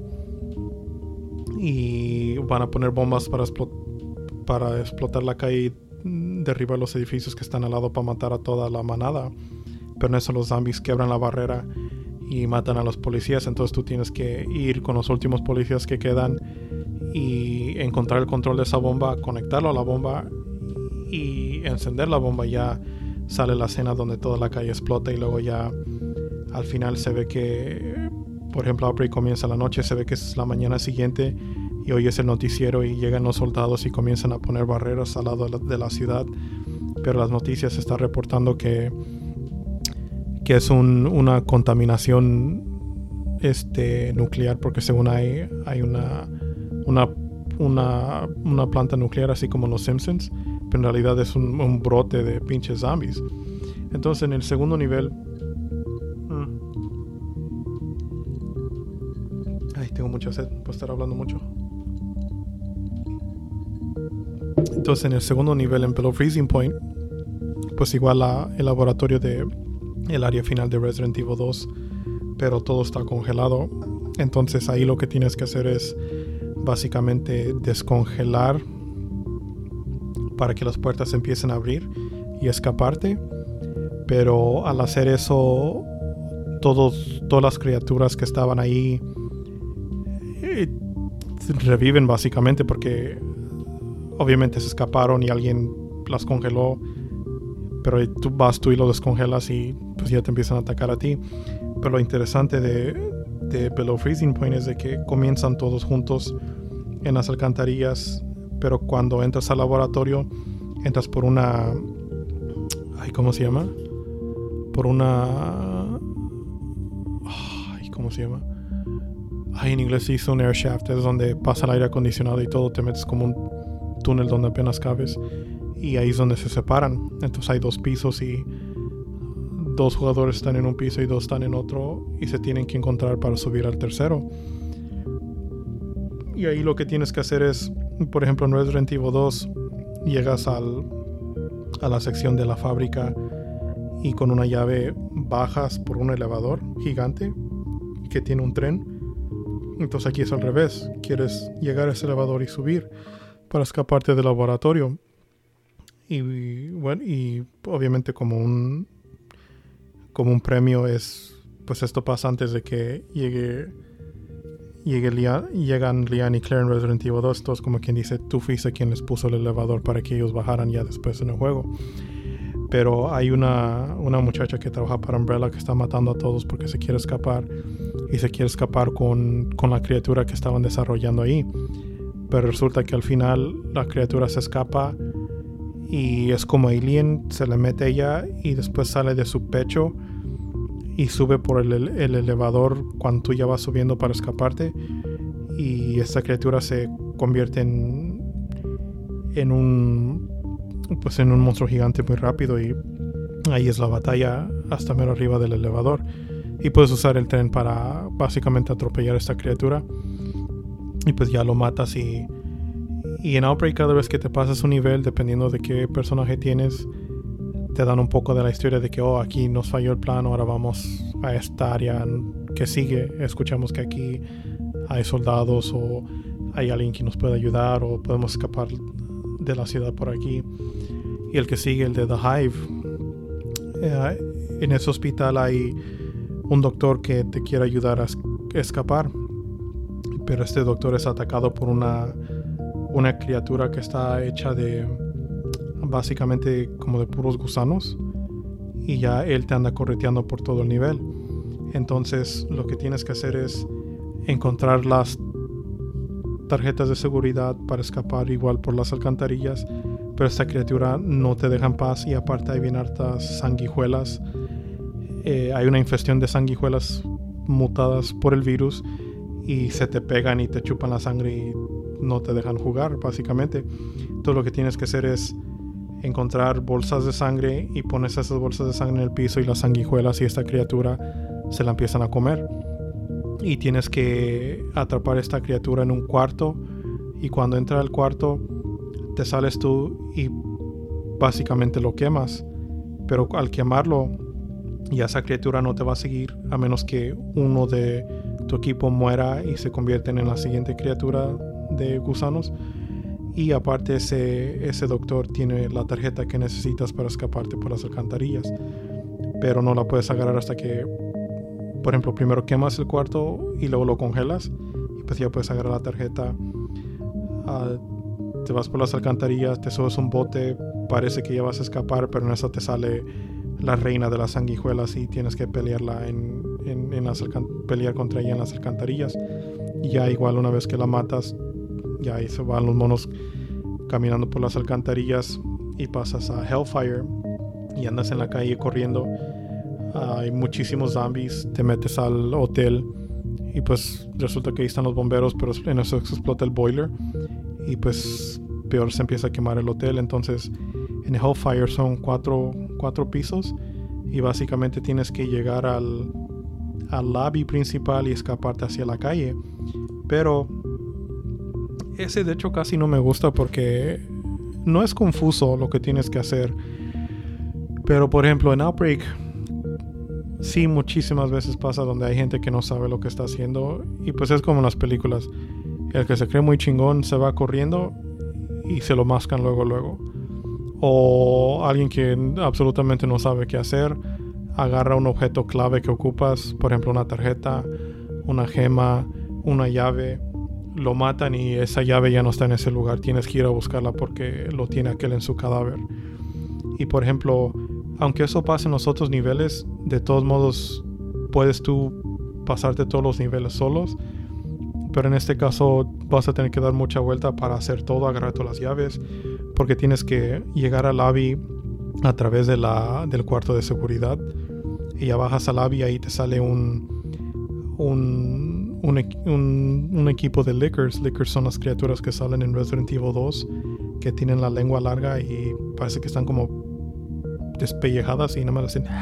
y van a poner bombas para explotar la calle y derribar los edificios que están al lado para matar a toda la manada. Pero en eso los zombies quebran la barrera y matan a los policías. Entonces tú tienes que ir con los últimos policías que quedan y encontrar el control de esa bomba, conectarlo a la bomba y encender la bomba. Ya sale la escena donde toda la calle explota y luego ya al final se ve que, por ejemplo, Outbreak comienza la noche, se ve que es la mañana siguiente y oyes el noticiero y llegan los soldados y comienzan a poner barreras al lado de la ciudad, pero las noticias están reportando que es una contaminación nuclear, porque según hay una planta nuclear así como en los Simpsons, pero en realidad es un brote de pinches zombies. Entonces en el segundo nivel tengo mucha sed por estar hablando mucho. Entonces en el segundo nivel, en Below Freezing Point, pues igual el laboratorio de el área final de Resident Evil 2, pero todo está congelado. Entonces ahí lo que tienes que hacer es básicamente descongelar para que las puertas empiecen a abrir y escaparte. Pero al hacer eso, todas las criaturas que estaban ahí reviven básicamente, porque obviamente se escaparon y alguien las congeló, pero tú y lo descongelas y pues ya te empiezan a atacar a ti. Pero lo interesante de Below Freezing Point es de que comienzan todos juntos en las alcantarillas, pero cuando entras al laboratorio entras por una ¿cómo se llama? ¿Cómo se llama? En inglés se hizo un air shaft, es donde pasa el aire acondicionado y todo, te metes como un túnel donde apenas cabes y ahí es donde se separan. Entonces hay 2 pisos y 2 jugadores están en un piso y 2 están en otro y se tienen que encontrar para subir al tercero. Y ahí lo que tienes que hacer es, por ejemplo, en Resident Evil 2 llegas a la sección de la fábrica y con una llave bajas por un elevador gigante que tiene un tren. Entonces aquí es al revés, quieres llegar a ese elevador y subir para escaparte del laboratorio. Y bueno, y obviamente como un premio es, pues esto pasa antes de que llegan Leanne y Claire en Resident Evil 2. Entonces, como quien dice, tú fuiste quien les puso el elevador para que ellos bajaran ya después en el juego. Pero hay una muchacha que trabaja para Umbrella que está matando a todos porque se quiere escapar. y se quiere escapar con la criatura que estaban desarrollando ahí. Pero resulta que al final la criatura se escapa y es como Alien, se le mete a ella y después sale de su pecho y sube por el elevador cuando tú ya vas subiendo para escaparte, y esta criatura se convierte en un monstruo gigante muy rápido, y ahí es la batalla hasta mero arriba del elevador, y puedes usar el tren para básicamente atropellar a esta criatura y pues ya lo matas. Y en Outbreak, cada vez que te pasas un nivel, dependiendo de qué personaje tienes, te dan un poco de la historia de que aquí nos falló el plan, ahora vamos a esta área que sigue, escuchamos que aquí hay soldados o hay alguien que nos puede ayudar o podemos escapar de la ciudad por aquí. Y el que sigue, el de The Hive, en ese hospital hay un doctor que te quiere ayudar a escapar, pero este doctor es atacado por una criatura que está hecha de básicamente como de puros gusanos, y ya él te anda correteando por todo el nivel. Entonces lo que tienes que hacer es encontrar las tarjetas de seguridad para escapar igual por las alcantarillas, pero esta criatura no te deja en paz, y aparte hay bien hartas sanguijuelas. Hay una infestación de sanguijuelas mutadas por el virus y se te pegan y te chupan la sangre y no te dejan jugar básicamente. Todo lo que tienes que hacer es encontrar bolsas de sangre y pones esas bolsas de sangre en el piso, y las sanguijuelas y esta criatura se la empiezan a comer, y tienes que atrapar a esta criatura en un cuarto, y cuando entra al cuarto te sales tú y básicamente lo quemas, pero al quemarlo ya esa criatura no te va a seguir a menos que uno de tu equipo muera y se convierten en la siguiente criatura de gusanos. Y aparte ese doctor tiene la tarjeta que necesitas para escaparte por las alcantarillas, pero no la puedes agarrar hasta que, por ejemplo, primero quemas el cuarto y luego lo congelas, y pues ya puedes agarrar la tarjeta. Te vas por las alcantarillas, te subes un bote, parece que ya vas a escapar, pero en esa te sale la reina de las sanguijuelas y tienes que pelearla pelear contra ella en las alcantarillas. Y ya igual una vez que la matas, ya ahí se van los monos caminando por las alcantarillas, y pasas a Hellfire y andas en la calle corriendo. Hay muchísimos zombies, te metes al hotel y pues resulta que ahí están los bomberos, pero en eso explota el boiler y pues peor, se empieza a quemar el hotel. Entonces en Hellfire son cuatro pisos, y básicamente tienes que llegar al lobby principal y escaparte hacia la calle. Pero ese de hecho casi no me gusta porque no es confuso lo que tienes que hacer. Pero por ejemplo en Outbreak sí, muchísimas veces pasa donde hay gente que no sabe lo que está haciendo, y pues es como en las películas, el que se cree muy chingón se va corriendo y se lo mascan luego. O alguien que absolutamente no sabe qué hacer agarra un objeto clave que ocupas, por ejemplo una tarjeta, una gema, una llave, lo matan y esa llave ya no está en ese lugar, tienes que ir a buscarla porque lo tiene aquel en su cadáver. Y por ejemplo, aunque eso pase en los otros niveles, de todos modos puedes tú pasarte todos los niveles solos, pero en este caso vas a tener que dar mucha vuelta para hacer todo, agarrar todas las llaves, porque tienes que llegar al lobby a través de del cuarto de seguridad, y ya bajas al lobby y ahí te sale un equipo de Lickers. Lickers son las criaturas que salen en Resident Evil 2, que tienen la lengua larga y parece que están como despellejadas y nada más hacen.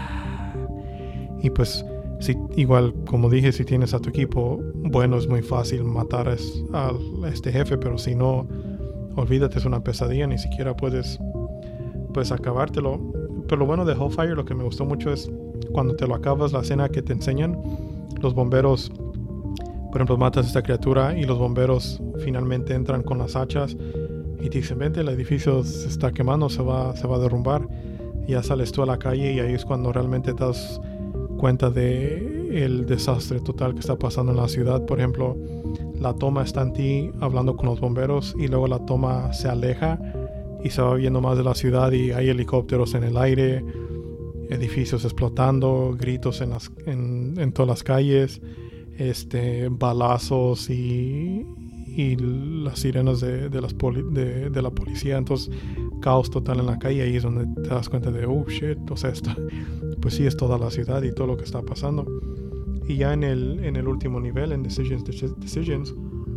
Y pues igual como dije, si tienes a tu equipo bueno, es muy fácil matar a este jefe, pero si no, olvídate, es una pesadilla, ni siquiera puedes acabártelo. Pero lo bueno de Hellfire, lo que me gustó mucho es cuando te lo acabas, la escena que te enseñan los bomberos. Por ejemplo, matas a esta criatura y los bomberos finalmente entran con las hachas y te dicen: vente, el edificio se está quemando, se va a derrumbar. Y ya sales tú a la calle y ahí es cuando realmente te das cuenta de el desastre total que está pasando en la ciudad. Por ejemplo, la toma está en ti hablando con los bomberos, y luego la toma se aleja y se va viendo más de la ciudad y hay helicópteros en el aire, edificios explotando, gritos en todas las calles, balazos y las sirenas de la policía. Entonces, caos total en la calle. Ahí es donde te das cuenta de, oh shit, o sea, pues sí, es toda la ciudad y todo lo que está pasando. Y ya en el último nivel, en Decisions,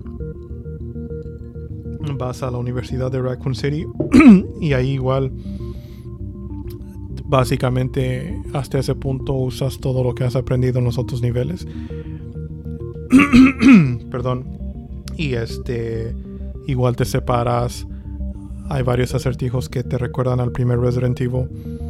vas a la Universidad de Raccoon City y ahí igual básicamente hasta ese punto usas todo lo que has aprendido en los otros niveles. Perdón. Y igual te separas. Hay varios acertijos que te recuerdan al primer Resident Evil.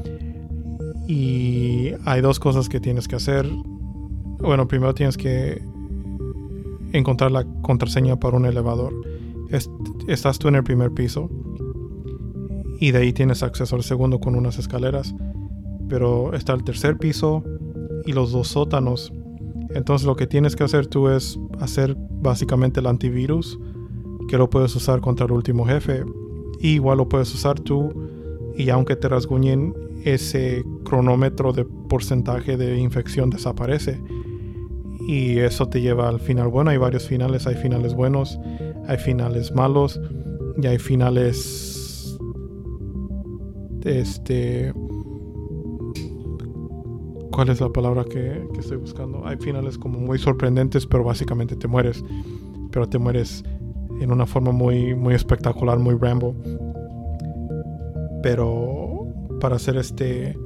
Y hay dos cosas que tienes que hacer. Bueno, primero tienes que encontrar la contraseña para un elevador. Estás tú en el primer piso y de ahí tienes acceso al segundo con unas escaleras, pero está el tercer piso y los dos sótanos. Entonces lo que tienes que hacer tú es hacer básicamente el antivirus, que lo puedes usar contra el último jefe, y igual lo puedes usar tú, y aunque te rasguñen, ese cronómetro de porcentaje de infección desaparece y eso te lleva al final bueno. Hay varios finales, hay finales buenos, hay finales malos y hay finales ¿cuál es la palabra que estoy buscando? Hay finales como muy sorprendentes, pero básicamente te mueres, pero te mueres en una forma muy, muy espectacular, muy Rambo. Pero para hacer este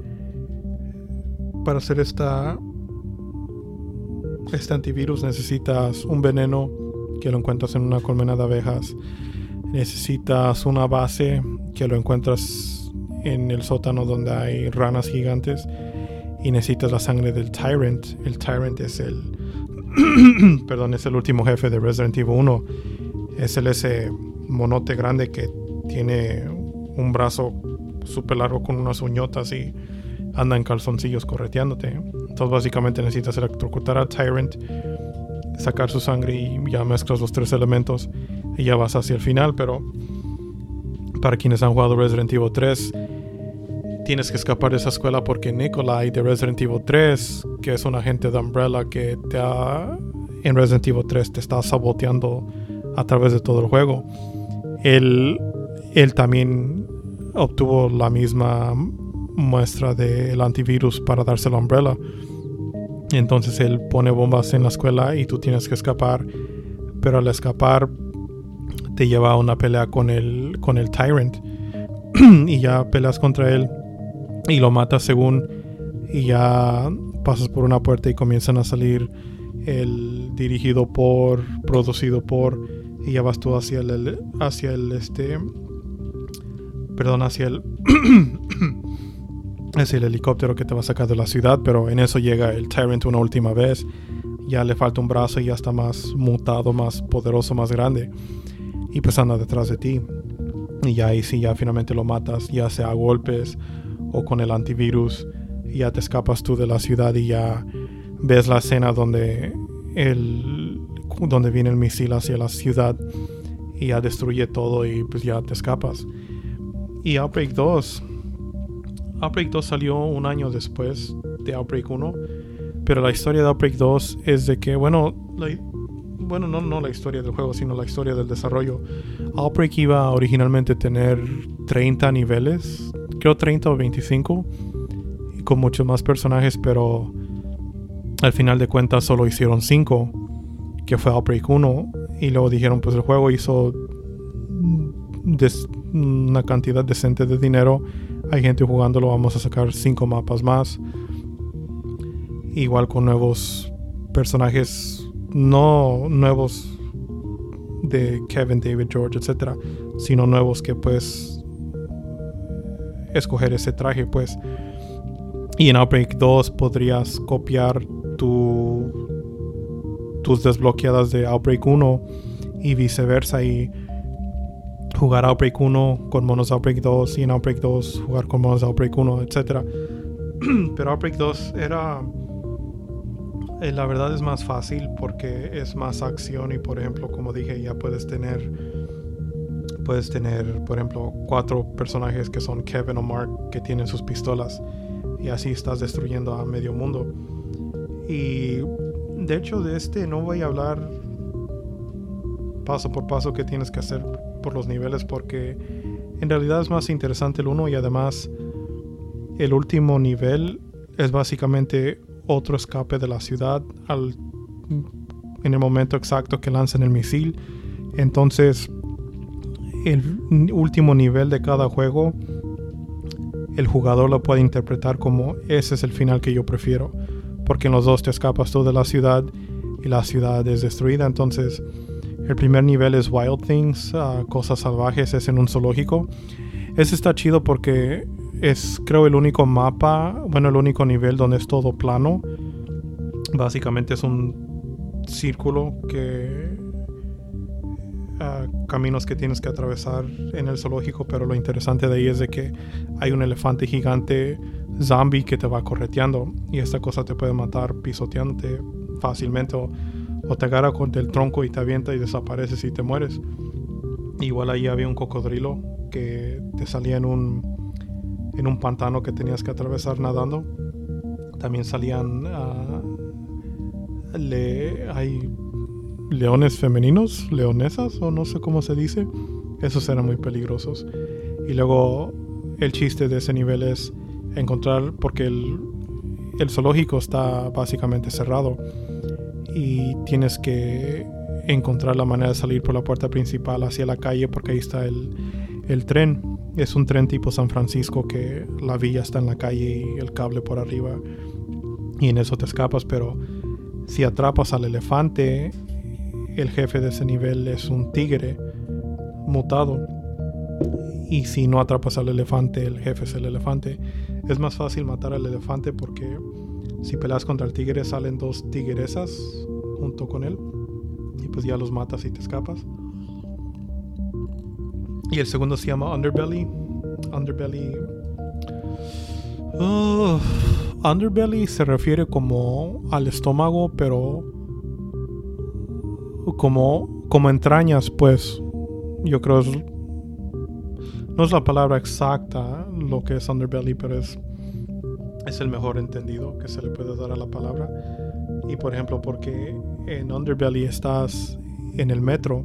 antivirus necesitas un veneno que lo encuentras en una colmena de abejas. Necesitas una base que lo encuentras en el sótano donde hay ranas gigantes. Y necesitas la sangre del Tyrant. El Tyrant es el es el último jefe de Resident Evil 1. Es ese monote grande que tiene un brazo súper largo con unas uñotas y anda en calzoncillos correteándote. Entonces básicamente necesitas electrocutar al Tyrant, sacar su sangre y ya mezclas los tres elementos y ya vas hacia el final. Pero para quienes han jugado Resident Evil 3, tienes que escapar de esa escuela porque Nikolai de Resident Evil 3, que es un agente de Umbrella que en Resident Evil 3 te está saboteando a través de todo el juego, él también obtuvo la misma muestra del antivirus para dárselo a Umbrella. Entonces él pone bombas en la escuela y tú tienes que escapar, pero al escapar te lleva a una pelea con el Tyrant y ya peleas contra él y lo matas según, y ya pasas por una puerta y comienzan a salir el dirigido por, producido por, y ya vas tú hacia el es el helicóptero que te va a sacar de la ciudad. Pero en eso llega el Tyrant una última vez. Ya le falta un brazo y ya está más mutado, más poderoso, más grande, y pues anda detrás de ti. Y ya ahí sí, ya finalmente lo matas, ya sea a golpes o con el antivirus, y ya te escapas tú de la ciudad y ya ves la escena donde viene el misil hacia la ciudad y ya destruye todo y pues ya te escapas. Y Outbreak 2 salió un año después de Outbreak 1, pero la historia de Outbreak 2 es de que, no la historia del juego, sino la historia del desarrollo. Outbreak iba a originalmente tener 30 niveles, creo 30 o 25, y con muchos más personajes, pero al final de cuentas solo hicieron 5, que fue Outbreak 1, y luego dijeron, pues el juego hizo una cantidad decente de dinero, hay gente jugándolo, vamos a sacar 5 mapas más, igual con nuevos personajes, no nuevos de Kevin, David, George, etc., sino nuevos que puedes escoger ese traje, pues. Y en Outbreak 2 podrías copiar tus desbloqueadas de Outbreak 1 y viceversa, y jugar Outbreak 1 con monos Outbreak 2 y en Outbreak 2 jugar con monos Outbreak 1, etc. Pero Outbreak 2 era... la verdad es más fácil porque es más acción y, por ejemplo, como dije, ya puedes tener, por ejemplo, 4 personajes que son Kevin o Mark, que tienen sus pistolas, y así estás destruyendo a medio mundo. Y de hecho de este no voy a hablar paso por paso qué tienes que hacer por los niveles, porque en realidad es más interesante el 1, y además el último nivel es básicamente otro escape de la ciudad en el momento exacto que lanzan el misil. Entonces el último nivel de cada juego el jugador lo puede interpretar como ese es el final que yo prefiero, porque en los dos te escapas tú de la ciudad y la ciudad es destruida. Entonces el primer nivel es Wild Things, cosas salvajes, es en un zoológico. Ese está chido porque es, creo, el único mapa, el único nivel donde es todo plano. Básicamente es un círculo caminos que tienes que atravesar en el zoológico, pero lo interesante de ahí es de que hay un elefante gigante zombie que te va correteando, y esta cosa te puede matar pisoteándote fácilmente, o te agarra con el tronco y te avienta y desapareces y te mueres. Igual ahí había un cocodrilo que te salía en un pantano que tenías que atravesar nadando. También salían hay leones femeninos, leonesas, o no sé cómo se dice. Esos eran muy peligrosos. Y luego el chiste de ese nivel es encontrar, porque el zoológico está básicamente cerrado, y tienes que encontrar la manera de salir por la puerta principal hacia la calle, porque ahí está el tren. Es un tren tipo San Francisco, que la villa está en la calle y el cable por arriba, y en eso te escapas. Pero si atrapas al elefante, el jefe de ese nivel es un tigre mutado, y si no atrapas al elefante, el jefe es el elefante. Es más fácil matar al elefante porque si peleas contra el tigre salen 2 tigresas junto con él, y pues ya los matas y te escapas. Y el segundo se llama Underbelly. Underbelly se refiere como al estómago, pero como entrañas, pues. Yo creo no es la palabra exacta lo que es Underbelly, pero es el mejor entendido que se le puede dar a la palabra. Y por ejemplo, porque en Underbelly estás en el metro,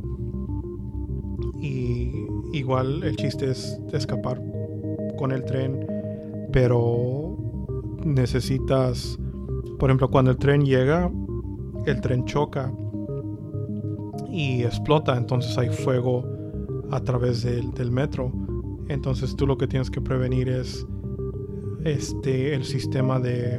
y igual el chiste es escapar con el tren, pero necesitas, por ejemplo, cuando el tren llega, el tren choca y explota, entonces hay fuego a través del metro. Entonces tú lo que tienes que prevenir es el sistema de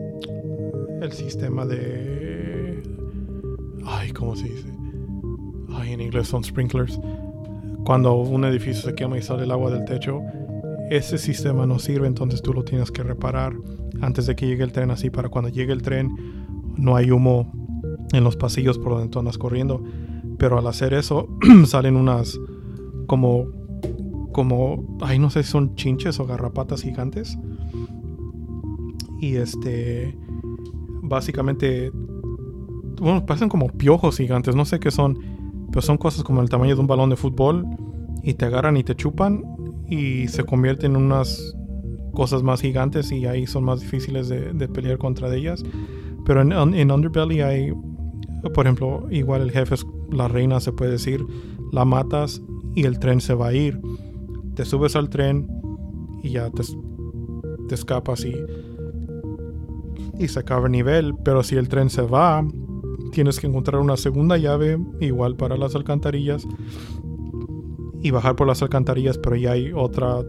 ¿cómo se dice? En inglés son sprinklers. Cuando un edificio se quema y sale el agua del techo, ese sistema no sirve, entonces tú lo tienes que reparar antes de que llegue el tren, así para cuando llegue el tren no hay humo en los pasillos por donde tú andas corriendo. Pero al hacer eso salen unas como no sé si son chinches o garrapatas gigantes, y básicamente parecen como piojos gigantes, no sé qué son, pero son cosas como el tamaño de un balón de fútbol, y te agarran y te chupan y se convierten en unas cosas más gigantes, y ahí son más difíciles de pelear contra ellas. Pero en Underbelly hay, por ejemplo, igual el jefe es la reina, se puede decir. La matas y el tren se va a ir. Te subes al tren y ya te escapas y se acaba el nivel. Pero si el tren se va, tienes que encontrar una segunda llave igual para las alcantarillas y bajar por las alcantarillas, pero ya hay otra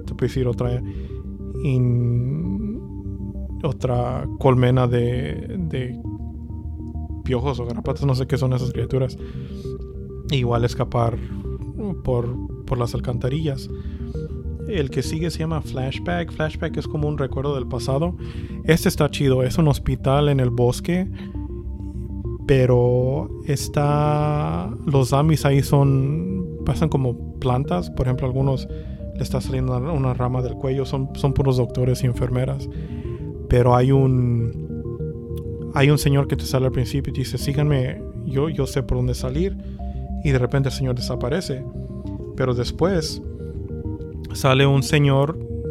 colmena de piojos o garrapatas, no sé qué son esas criaturas. Igual escapar por las alcantarillas. El que sigue se llama Flashback. Flashback es como un recuerdo del pasado. Este está chido. Es un hospital en el bosque, pero los zombies ahí pasan como plantas. Por ejemplo, algunos le está saliendo una rama del cuello. Son puros doctores y enfermeras. Pero hay un señor que te sale al principio y te dice: síganme, yo sé por dónde salir. Y de repente el señor desaparece. Pero después sale un señor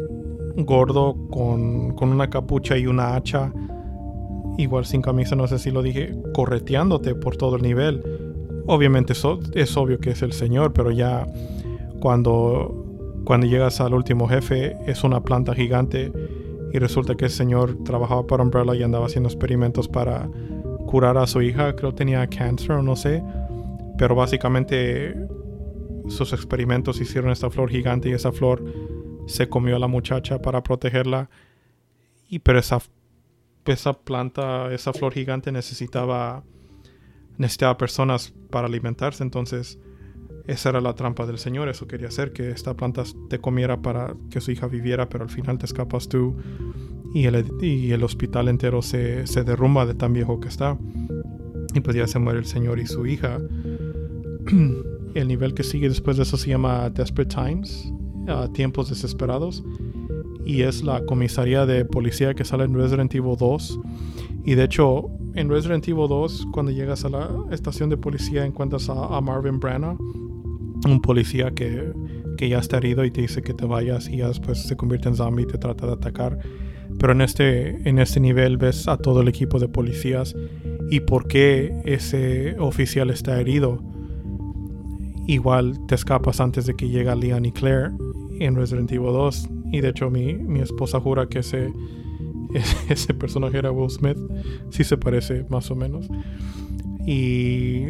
gordo con una capucha y una hacha, igual sin camisa, no sé si lo dije, correteándote por todo el nivel. Obviamente es obvio que es el señor, pero ya cuando llegas al último jefe es una planta gigante y resulta que el señor trabajaba para Umbrella y andaba haciendo experimentos para curar a su hija, creo tenía cáncer o no sé, pero básicamente sus experimentos hicieron esta flor gigante y esa flor se comió a la muchacha para protegerla, pero esa planta, esa flor gigante necesitaba personas para alimentarse. Entonces esa era la trampa del señor. Eso quería hacer, que esta planta te comiera para que su hija viviera, pero al final te escapas tú y el hospital entero se derrumba de tan viejo que está, y pues ya se muere el señor y su hija. El nivel que sigue después de eso se llama Desperate Times, tiempos desesperados, y es la comisaría de policía que sale en Resident Evil 2. Y de hecho en Resident Evil 2, cuando llegas a la estación de policía, encuentras a Marvin Branagh, un policía que ya está herido y te dice que te vayas, y ya después se convierte en zombie y te trata de atacar. Pero en este nivel ves a todo el equipo de policías y por qué ese oficial está herido. Igual te escapas antes de que llegue Leon y Claire en Resident Evil 2. Y de hecho mi esposa jura que ese personaje era Will Smith. Sí se parece más o menos. Y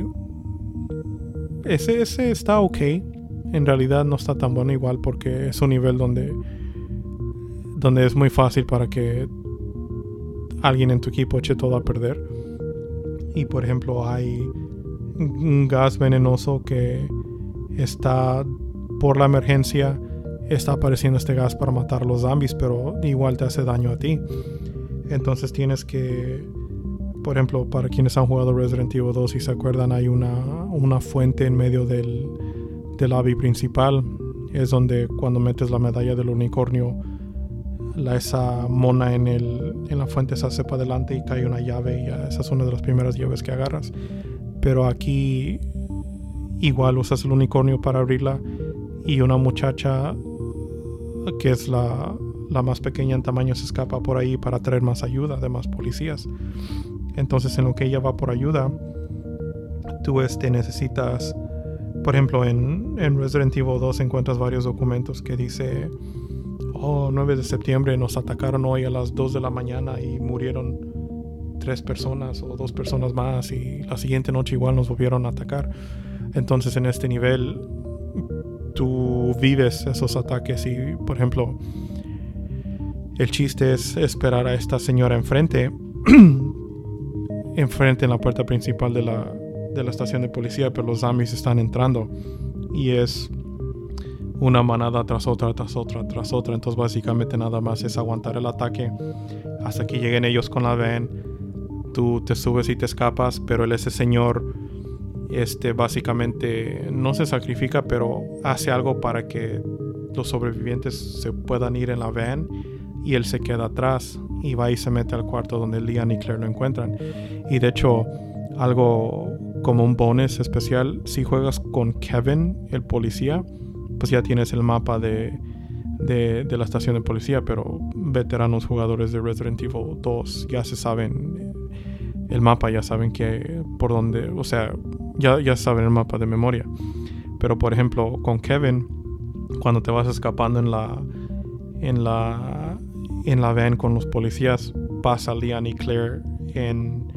ese está ok. En realidad no está tan bueno igual, porque es un nivel donde es muy fácil para que alguien en tu equipo eche todo a perder. Y por ejemplo hay un gas venenoso que está por la emergencia, está apareciendo este gas para matar a los zombies, pero igual te hace daño a ti. Entonces tienes que, por ejemplo, para quienes han jugado Resident Evil 2, si se acuerdan, hay una fuente en medio del lobby principal. Es donde cuando metes la medalla del unicornio, esa mona en la fuente se hace para adelante y cae una llave, y esa es una de las primeras llaves que agarras. Pero aquí igual usas el unicornio para abrirla, y una muchacha que es la más pequeña en tamaño se escapa por ahí para traer más ayuda de más policías. Entonces en lo que ella va por ayuda, tú necesitas, por ejemplo, en Resident Evil 2 encuentras varios documentos que dice 9 de septiembre nos atacaron hoy a las 2 de la mañana y murieron 3 personas o 2 personas más, y la siguiente noche igual nos volvieron a atacar. Entonces en este nivel tú vives esos ataques, y por ejemplo el chiste es esperar a esta señora enfrente en la puerta principal de la estación de policía, pero los zombies están entrando y es una manada tras otra. Entonces básicamente nada más es aguantar el ataque hasta que lleguen ellos con la van. Tú te subes y te escapas, pero ese señor básicamente no se sacrifica, pero hace algo para que los sobrevivientes se puedan ir en la van, y él se queda atrás y va y se mete al cuarto donde Leon y Claire lo encuentran. Y de hecho, algo como un bonus especial, si juegas con Kevin, el policía, pues ya tienes el mapa de la estación de policía, pero veteranos jugadores de Resident Evil 2 ya se saben el mapa, ya saben que por dónde, o sea, ya saben el mapa de memoria. Pero por ejemplo con Kevin, cuando te vas escapando en la van con los policías, pasa Leon y Claire en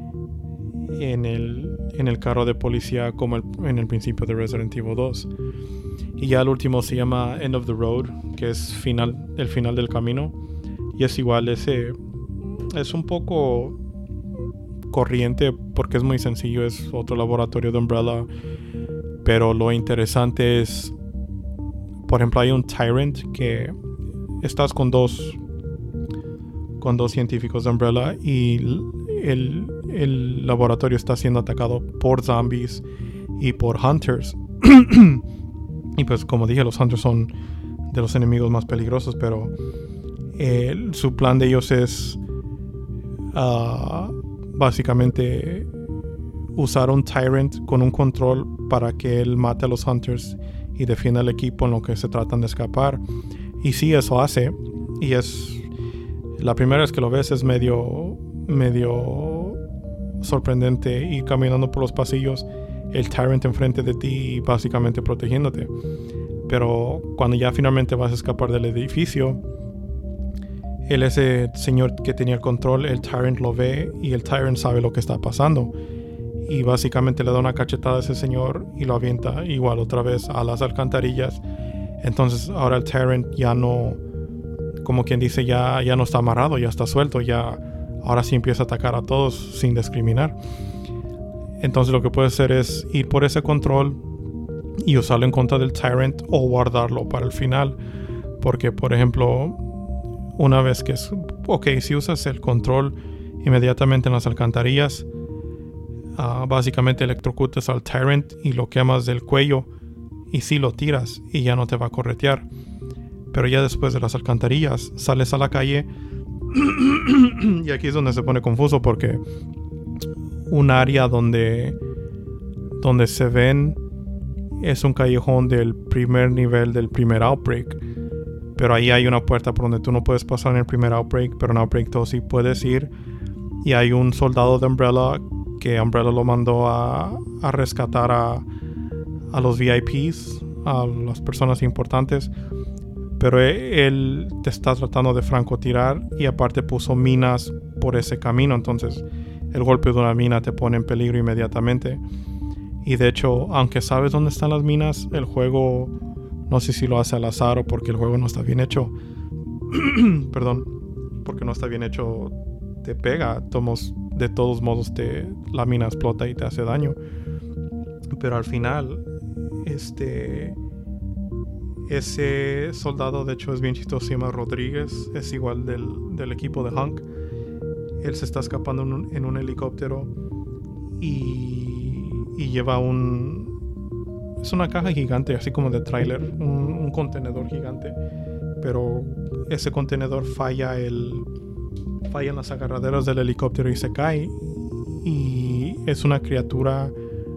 el carro de policía, como en el principio de Resident Evil 2. Y ya el último se llama End of the Road, que es el final del camino, y es igual, es un poco corriente porque es muy sencillo, es otro laboratorio de Umbrella, pero lo interesante es, por ejemplo, hay un Tyrant que estás con dos científicos de Umbrella, y el laboratorio está siendo atacado por zombies y por hunters. Y pues como dije, los hunters son de los enemigos más peligrosos, pero su plan de ellos es básicamente usar un Tyrant con un control para que él mate a los hunters y defienda al equipo en lo que se tratan de escapar. Y sí, eso hace. Y la primera vez que lo ves es medio sorprendente, ir caminando por los pasillos, el Tyrant enfrente de ti básicamente protegiéndote. Pero cuando ya finalmente vas a escapar del edificio, ese señor que tenía el control, el Tyrant lo ve y el Tyrant sabe lo que está pasando. Y básicamente le da una cachetada a ese señor y lo avienta igual otra vez a las alcantarillas. Entonces ahora el Tyrant ya no, como quien dice, ya no está amarrado, ya está suelto, ahora sí empieza a atacar a todos sin discriminar. Entonces lo que puedes hacer es ir por ese control y usarlo en contra del Tyrant o guardarlo para el final. Porque, por ejemplo, una vez que si usas el control inmediatamente en las alcantarillas, básicamente electrocutas al Tyrant y lo quemas del cuello y sí lo tiras y ya no te va a corretear. Pero ya después de las alcantarillas sales a la calle y aquí es donde se pone confuso, porque un área donde se ven es un callejón del primer nivel del primer Outbreak, pero ahí hay una puerta por donde tú no puedes pasar en el primer Outbreak, pero en Outbreak 2 sí puedes ir, y hay un soldado de Umbrella que Umbrella lo mandó a rescatar a los VIPs, a las personas importantes, pero él te está tratando de francotirar y aparte puso minas por ese camino. Entonces el golpe de una mina te pone en peligro inmediatamente. Y de hecho, aunque sabes dónde están las minas, el juego, no sé si lo hace al azar o porque el juego no está bien hecho, perdón, porque no está bien hecho, te pega. De todos modos la mina explota y te hace daño. Pero al final ese soldado, de hecho, es bien chistoso, se llama Rodríguez, es igual del equipo de Hank. Él se está escapando en un helicóptero y lleva es una caja gigante, así como de tráiler, un contenedor gigante, pero ese contenedor falla en las agarraderas del helicóptero y se cae, y es una criatura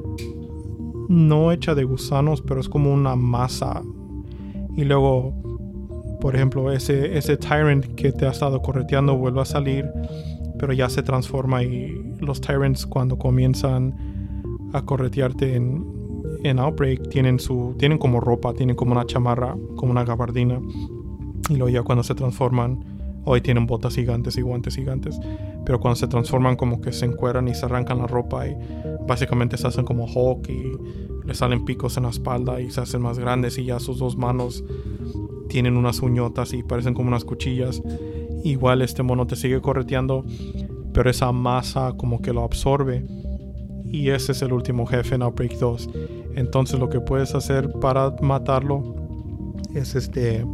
no hecha de gusanos, pero es como una masa. Y luego, por ejemplo, ese Tyrant que te ha estado correteando vuelve a salir, pero ya se transforma, y los Tyrants cuando comienzan a corretearte en Outbreak tienen como ropa, tienen como una chamarra, como una gabardina, y luego ya cuando se transforman, hoy tienen botas gigantes y guantes gigantes, pero cuando se transforman como que se encueran y se arrancan la ropa y básicamente se hacen como Hulk y le salen picos en la espalda y se hacen más grandes, y ya sus dos manos tienen unas uñotas y parecen como unas cuchillas. Igual este mono te sigue correteando, pero esa masa como que lo absorbe, y ese es el último jefe en Outbreak 2. Entonces lo que puedes hacer para matarlo es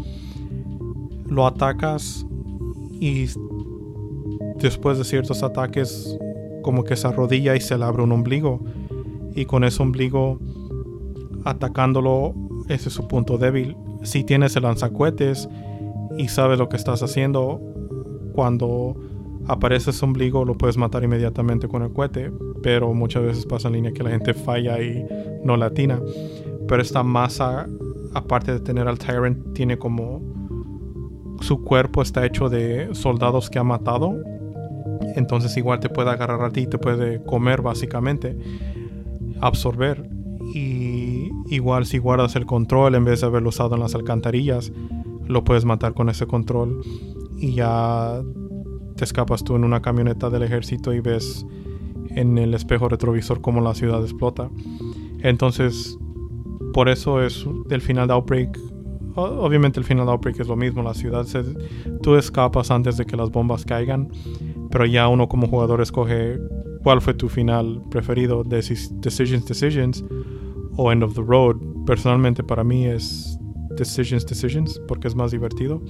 lo atacas, y después de ciertos ataques como que se arrodilla y se le abre un ombligo, y con ese ombligo atacándolo, ese es su punto débil. Si tienes el lanzacohetes y sabes lo que estás haciendo, cuando aparece ese ombligo lo puedes matar inmediatamente con el cohete, pero muchas veces pasa en línea que la gente falla y no le atina. Pero esta masa, aparte de tener al Tyrant, tiene como su cuerpo está hecho de soldados que ha matado, entonces igual te puede agarrar a ti y te puede comer, básicamente absorber. Y igual si guardas el control, en vez de haberlo usado en las alcantarillas, lo puedes matar con ese control, y ya te escapas tú en una camioneta del ejército y ves en el espejo retrovisor cómo la ciudad explota. Entonces por eso es el final de Outbreak. Obviamente el final de Outbreak es lo mismo, la ciudad tú escapas antes de que las bombas caigan, pero ya uno como jugador escoge cuál fue tu final preferido, Decisions o End of the Road. Personalmente para mí es Decisions porque es más divertido.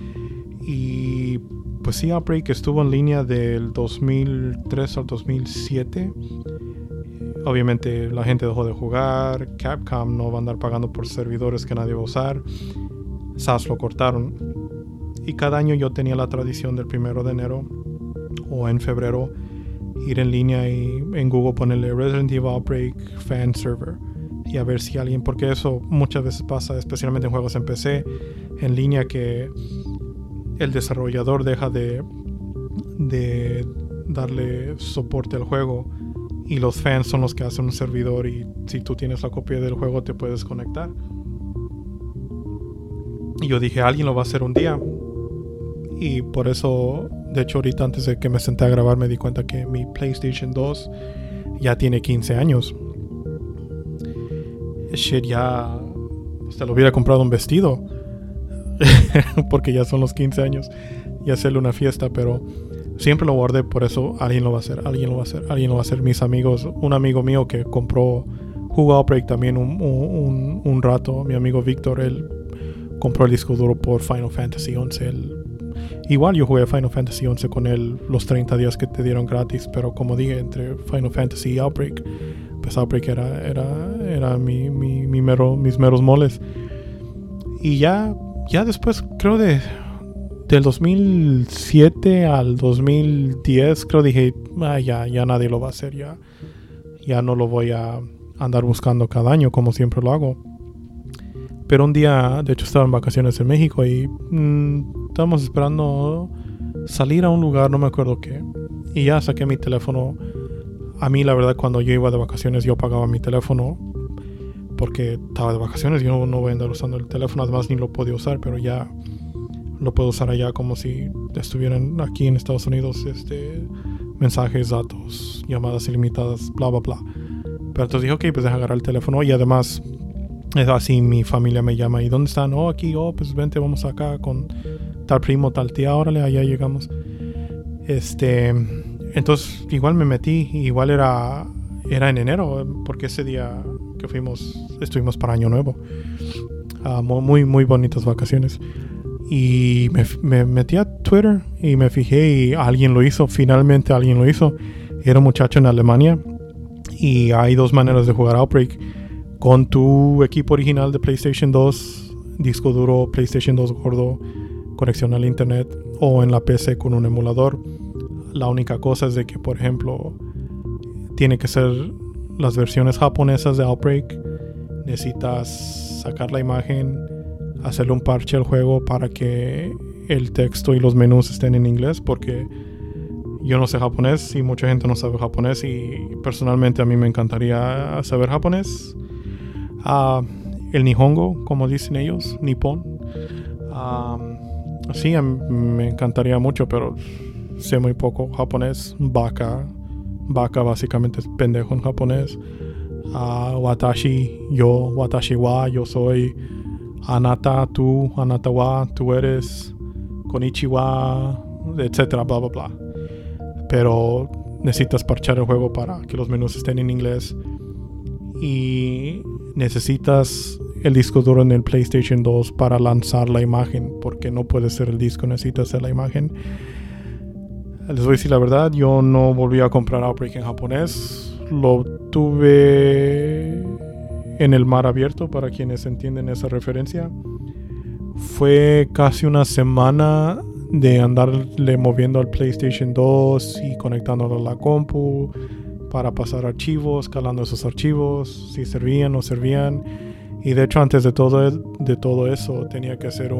Y pues sí, Outbreak estuvo en línea del 2003 al 2007. Obviamente la gente dejó de jugar, Capcom no va a andar pagando por servidores que nadie va a usar, SAS lo cortaron, y cada año yo tenía la tradición del 1 de enero o en febrero ir en línea y en Google ponerle Resident Evil Outbreak Fan Server y a ver si alguien, porque eso muchas veces pasa, especialmente en juegos en PC en línea, que el desarrollador deja de darle soporte al juego y los fans son los que hacen un servidor, y si tú tienes la copia del juego te puedes conectar. Y yo dije, alguien lo va a hacer un día, y por eso, de hecho, ahorita antes de que me senté a grabar me di cuenta que mi PlayStation 2 ya tiene 15 años. Shit, ya hasta lo hubiera comprado un vestido porque ya son los 15 años y hacerle una fiesta, pero siempre lo guardé. Por eso alguien lo va a hacer, alguien lo va a hacer, alguien lo va a hacer. Mis amigos, un amigo mío que jugó Outbreak también un rato, mi amigo Víctor, él compró el disco duro por Final Fantasy 11. Igual yo jugué Final Fantasy 11 con él los 30 días que te dieron gratis, pero como dije, entre Final Fantasy y Outbreak, pues Outbreak era mis meros moles. Y ya después, creo del 2007 al 2010, creo dije, ya nadie lo va a hacer, ya no lo voy a andar buscando cada año como siempre lo hago. Pero un día, de hecho estaba en vacaciones en México y estábamos esperando salir a un lugar, no me acuerdo qué, y ya saqué mi teléfono. A mí la verdad, cuando yo iba de vacaciones yo pagaba mi teléfono porque estaba de vacaciones. Yo no voy a andar usando el teléfono, además ni lo podía usar, pero ya lo puedo usar allá como si estuvieran aquí en Estados Unidos. Mensajes, datos, llamadas ilimitadas, bla bla bla. Pero entonces dije, ok, pues deja agarrar el teléfono. Y además es así, mi familia me llama, ¿y dónde están? Aquí, pues vente, vamos acá con tal primo, tal tía, órale, allá llegamos. Entonces igual me metí, igual era en enero, porque ese día que estuvimos para Año Nuevo. Muy, muy bonitas vacaciones. Y me metí a Twitter y me fijé y alguien lo hizo, finalmente alguien lo hizo. Era un muchacho en Alemania, y hay dos maneras de jugar Outbreak: con tu equipo original de PlayStation 2, disco duro PlayStation 2 gordo, conexión al internet, o en la PC con un emulador. La única cosa es de que, por ejemplo, tiene que ser las versiones japonesas de Outbreak. Necesitas sacar la imagen, hacerle un parche al juego para que el texto y los menús estén en inglés, porque yo no sé japonés y mucha gente no sabe japonés, y personalmente a mí me encantaría saber japonés. El Nihongo, como dicen ellos, Nippon. Sí, me encantaría mucho, pero sé muy poco japonés. Baka básicamente es pendejo en japonés. Watashi, watashi wa, yo soy. Anata, tú, anata wa, tú eres. Konnichiwa, etcétera, bla bla bla. Pero necesitas parchar el juego para que los menús estén en inglés, y necesitas el disco duro en el PlayStation 2 para lanzar la imagen, porque no puede ser el disco, necesitas hacer la imagen. Les voy a decir la verdad, yo no volví a comprar Outbreak en japonés. Lo tuve en el mar abierto, para quienes entienden esa referencia. Fue casi una semana de andarle moviendo al PlayStation 2 y conectándolo a la compu para pasar archivos, calando esos archivos, si servían o no servían. Y de hecho, antes de todo eso tenía que hacer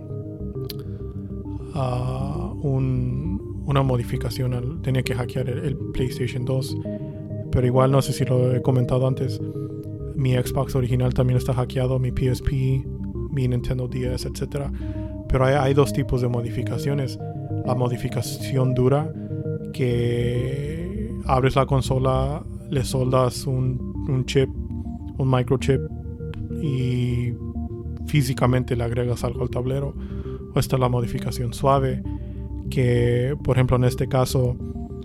una modificación, tenía que hackear el PlayStation 2. Pero igual, no sé si lo he comentado antes, mi Xbox original también está hackeado, mi PSP, mi Nintendo DS, etc. Pero hay dos tipos de modificaciones. La modificación dura, que abres la consola, le soldas un chip, un microchip, y físicamente le agregas algo al tablero. O esta es la modificación suave, que por ejemplo en este caso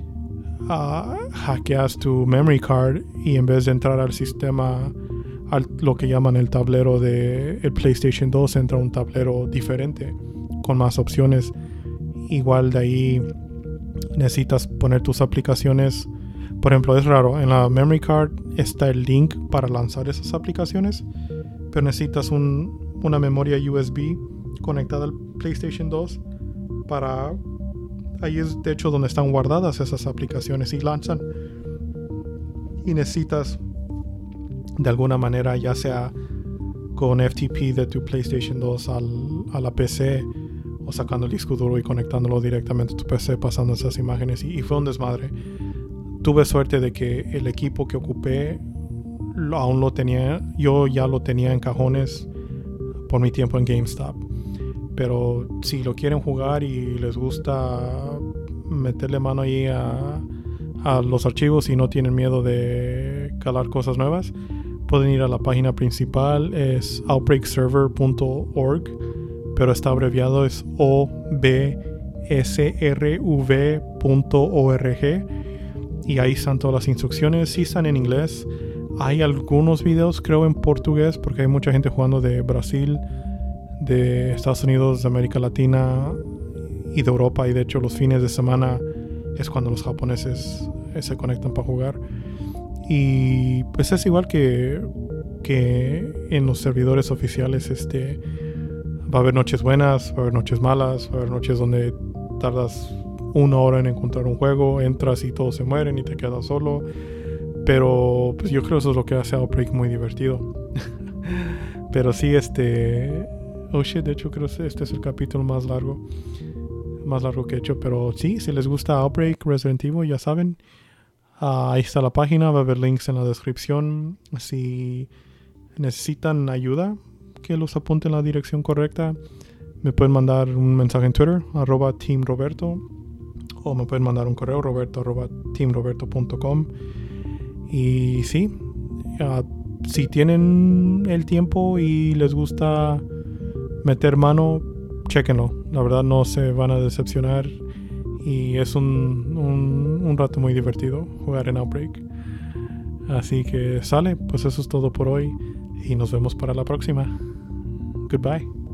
hackeas tu memory card, y en vez de entrar al sistema, lo que llaman el tablero de el PlayStation 2, entra un tablero diferente con más opciones. Igual de ahí necesitas poner tus aplicaciones. Por ejemplo, es raro, en la memory card está el link para lanzar esas aplicaciones, pero necesitas una memoria USB conectada al PlayStation 2 para... Ahí es de hecho donde están guardadas esas aplicaciones y lanzan. Y necesitas de alguna manera, ya sea con FTP de tu PlayStation 2 a la PC, o sacando el disco duro y conectándolo directamente a tu PC, pasando esas imágenes, y fue un desmadre. Tuve suerte de que el equipo que ocupé aún lo tenía, yo ya lo tenía en cajones por mi tiempo en GameStop. Pero si lo quieren jugar y les gusta meterle mano ahí a los archivos y no tienen miedo de calar cosas nuevas, pueden ir a la página principal, es outbreakserver.org, pero está abreviado, es obsrv.org, y ahí están todas las instrucciones. Sí están en inglés, hay algunos videos creo en portugués, porque hay mucha gente jugando de Brasil, de Estados Unidos, de América Latina y de Europa, y de hecho los fines de semana es cuando los japoneses se conectan para jugar. Y pues es igual que en los servidores oficiales. Va a haber noches buenas, va a haber noches malas, va a haber noches donde tardas 1 hora en encontrar un juego, entras y todos se mueren y te quedas solo. Pero pues yo creo que eso es lo que hace Outbreak muy divertido. Pero sí, oh shit, de hecho creo que este es el capítulo más largo que he hecho. Pero sí, si les gusta Outbreak, Resident Evil, ya saben, ahí está la página, va a haber links en la descripción. Si necesitan ayuda, que los apunte en la dirección correcta, me pueden mandar un mensaje en Twitter, @teamroberto, o me pueden mandar un correo, roberto@teamroberto.com. Y sí, si tienen el tiempo y les gusta meter mano, chéquenlo. La verdad no se van a decepcionar, y es un rato muy divertido jugar en Outbreak. Así que sale, pues eso es todo por hoy, y nos vemos para la próxima. Goodbye.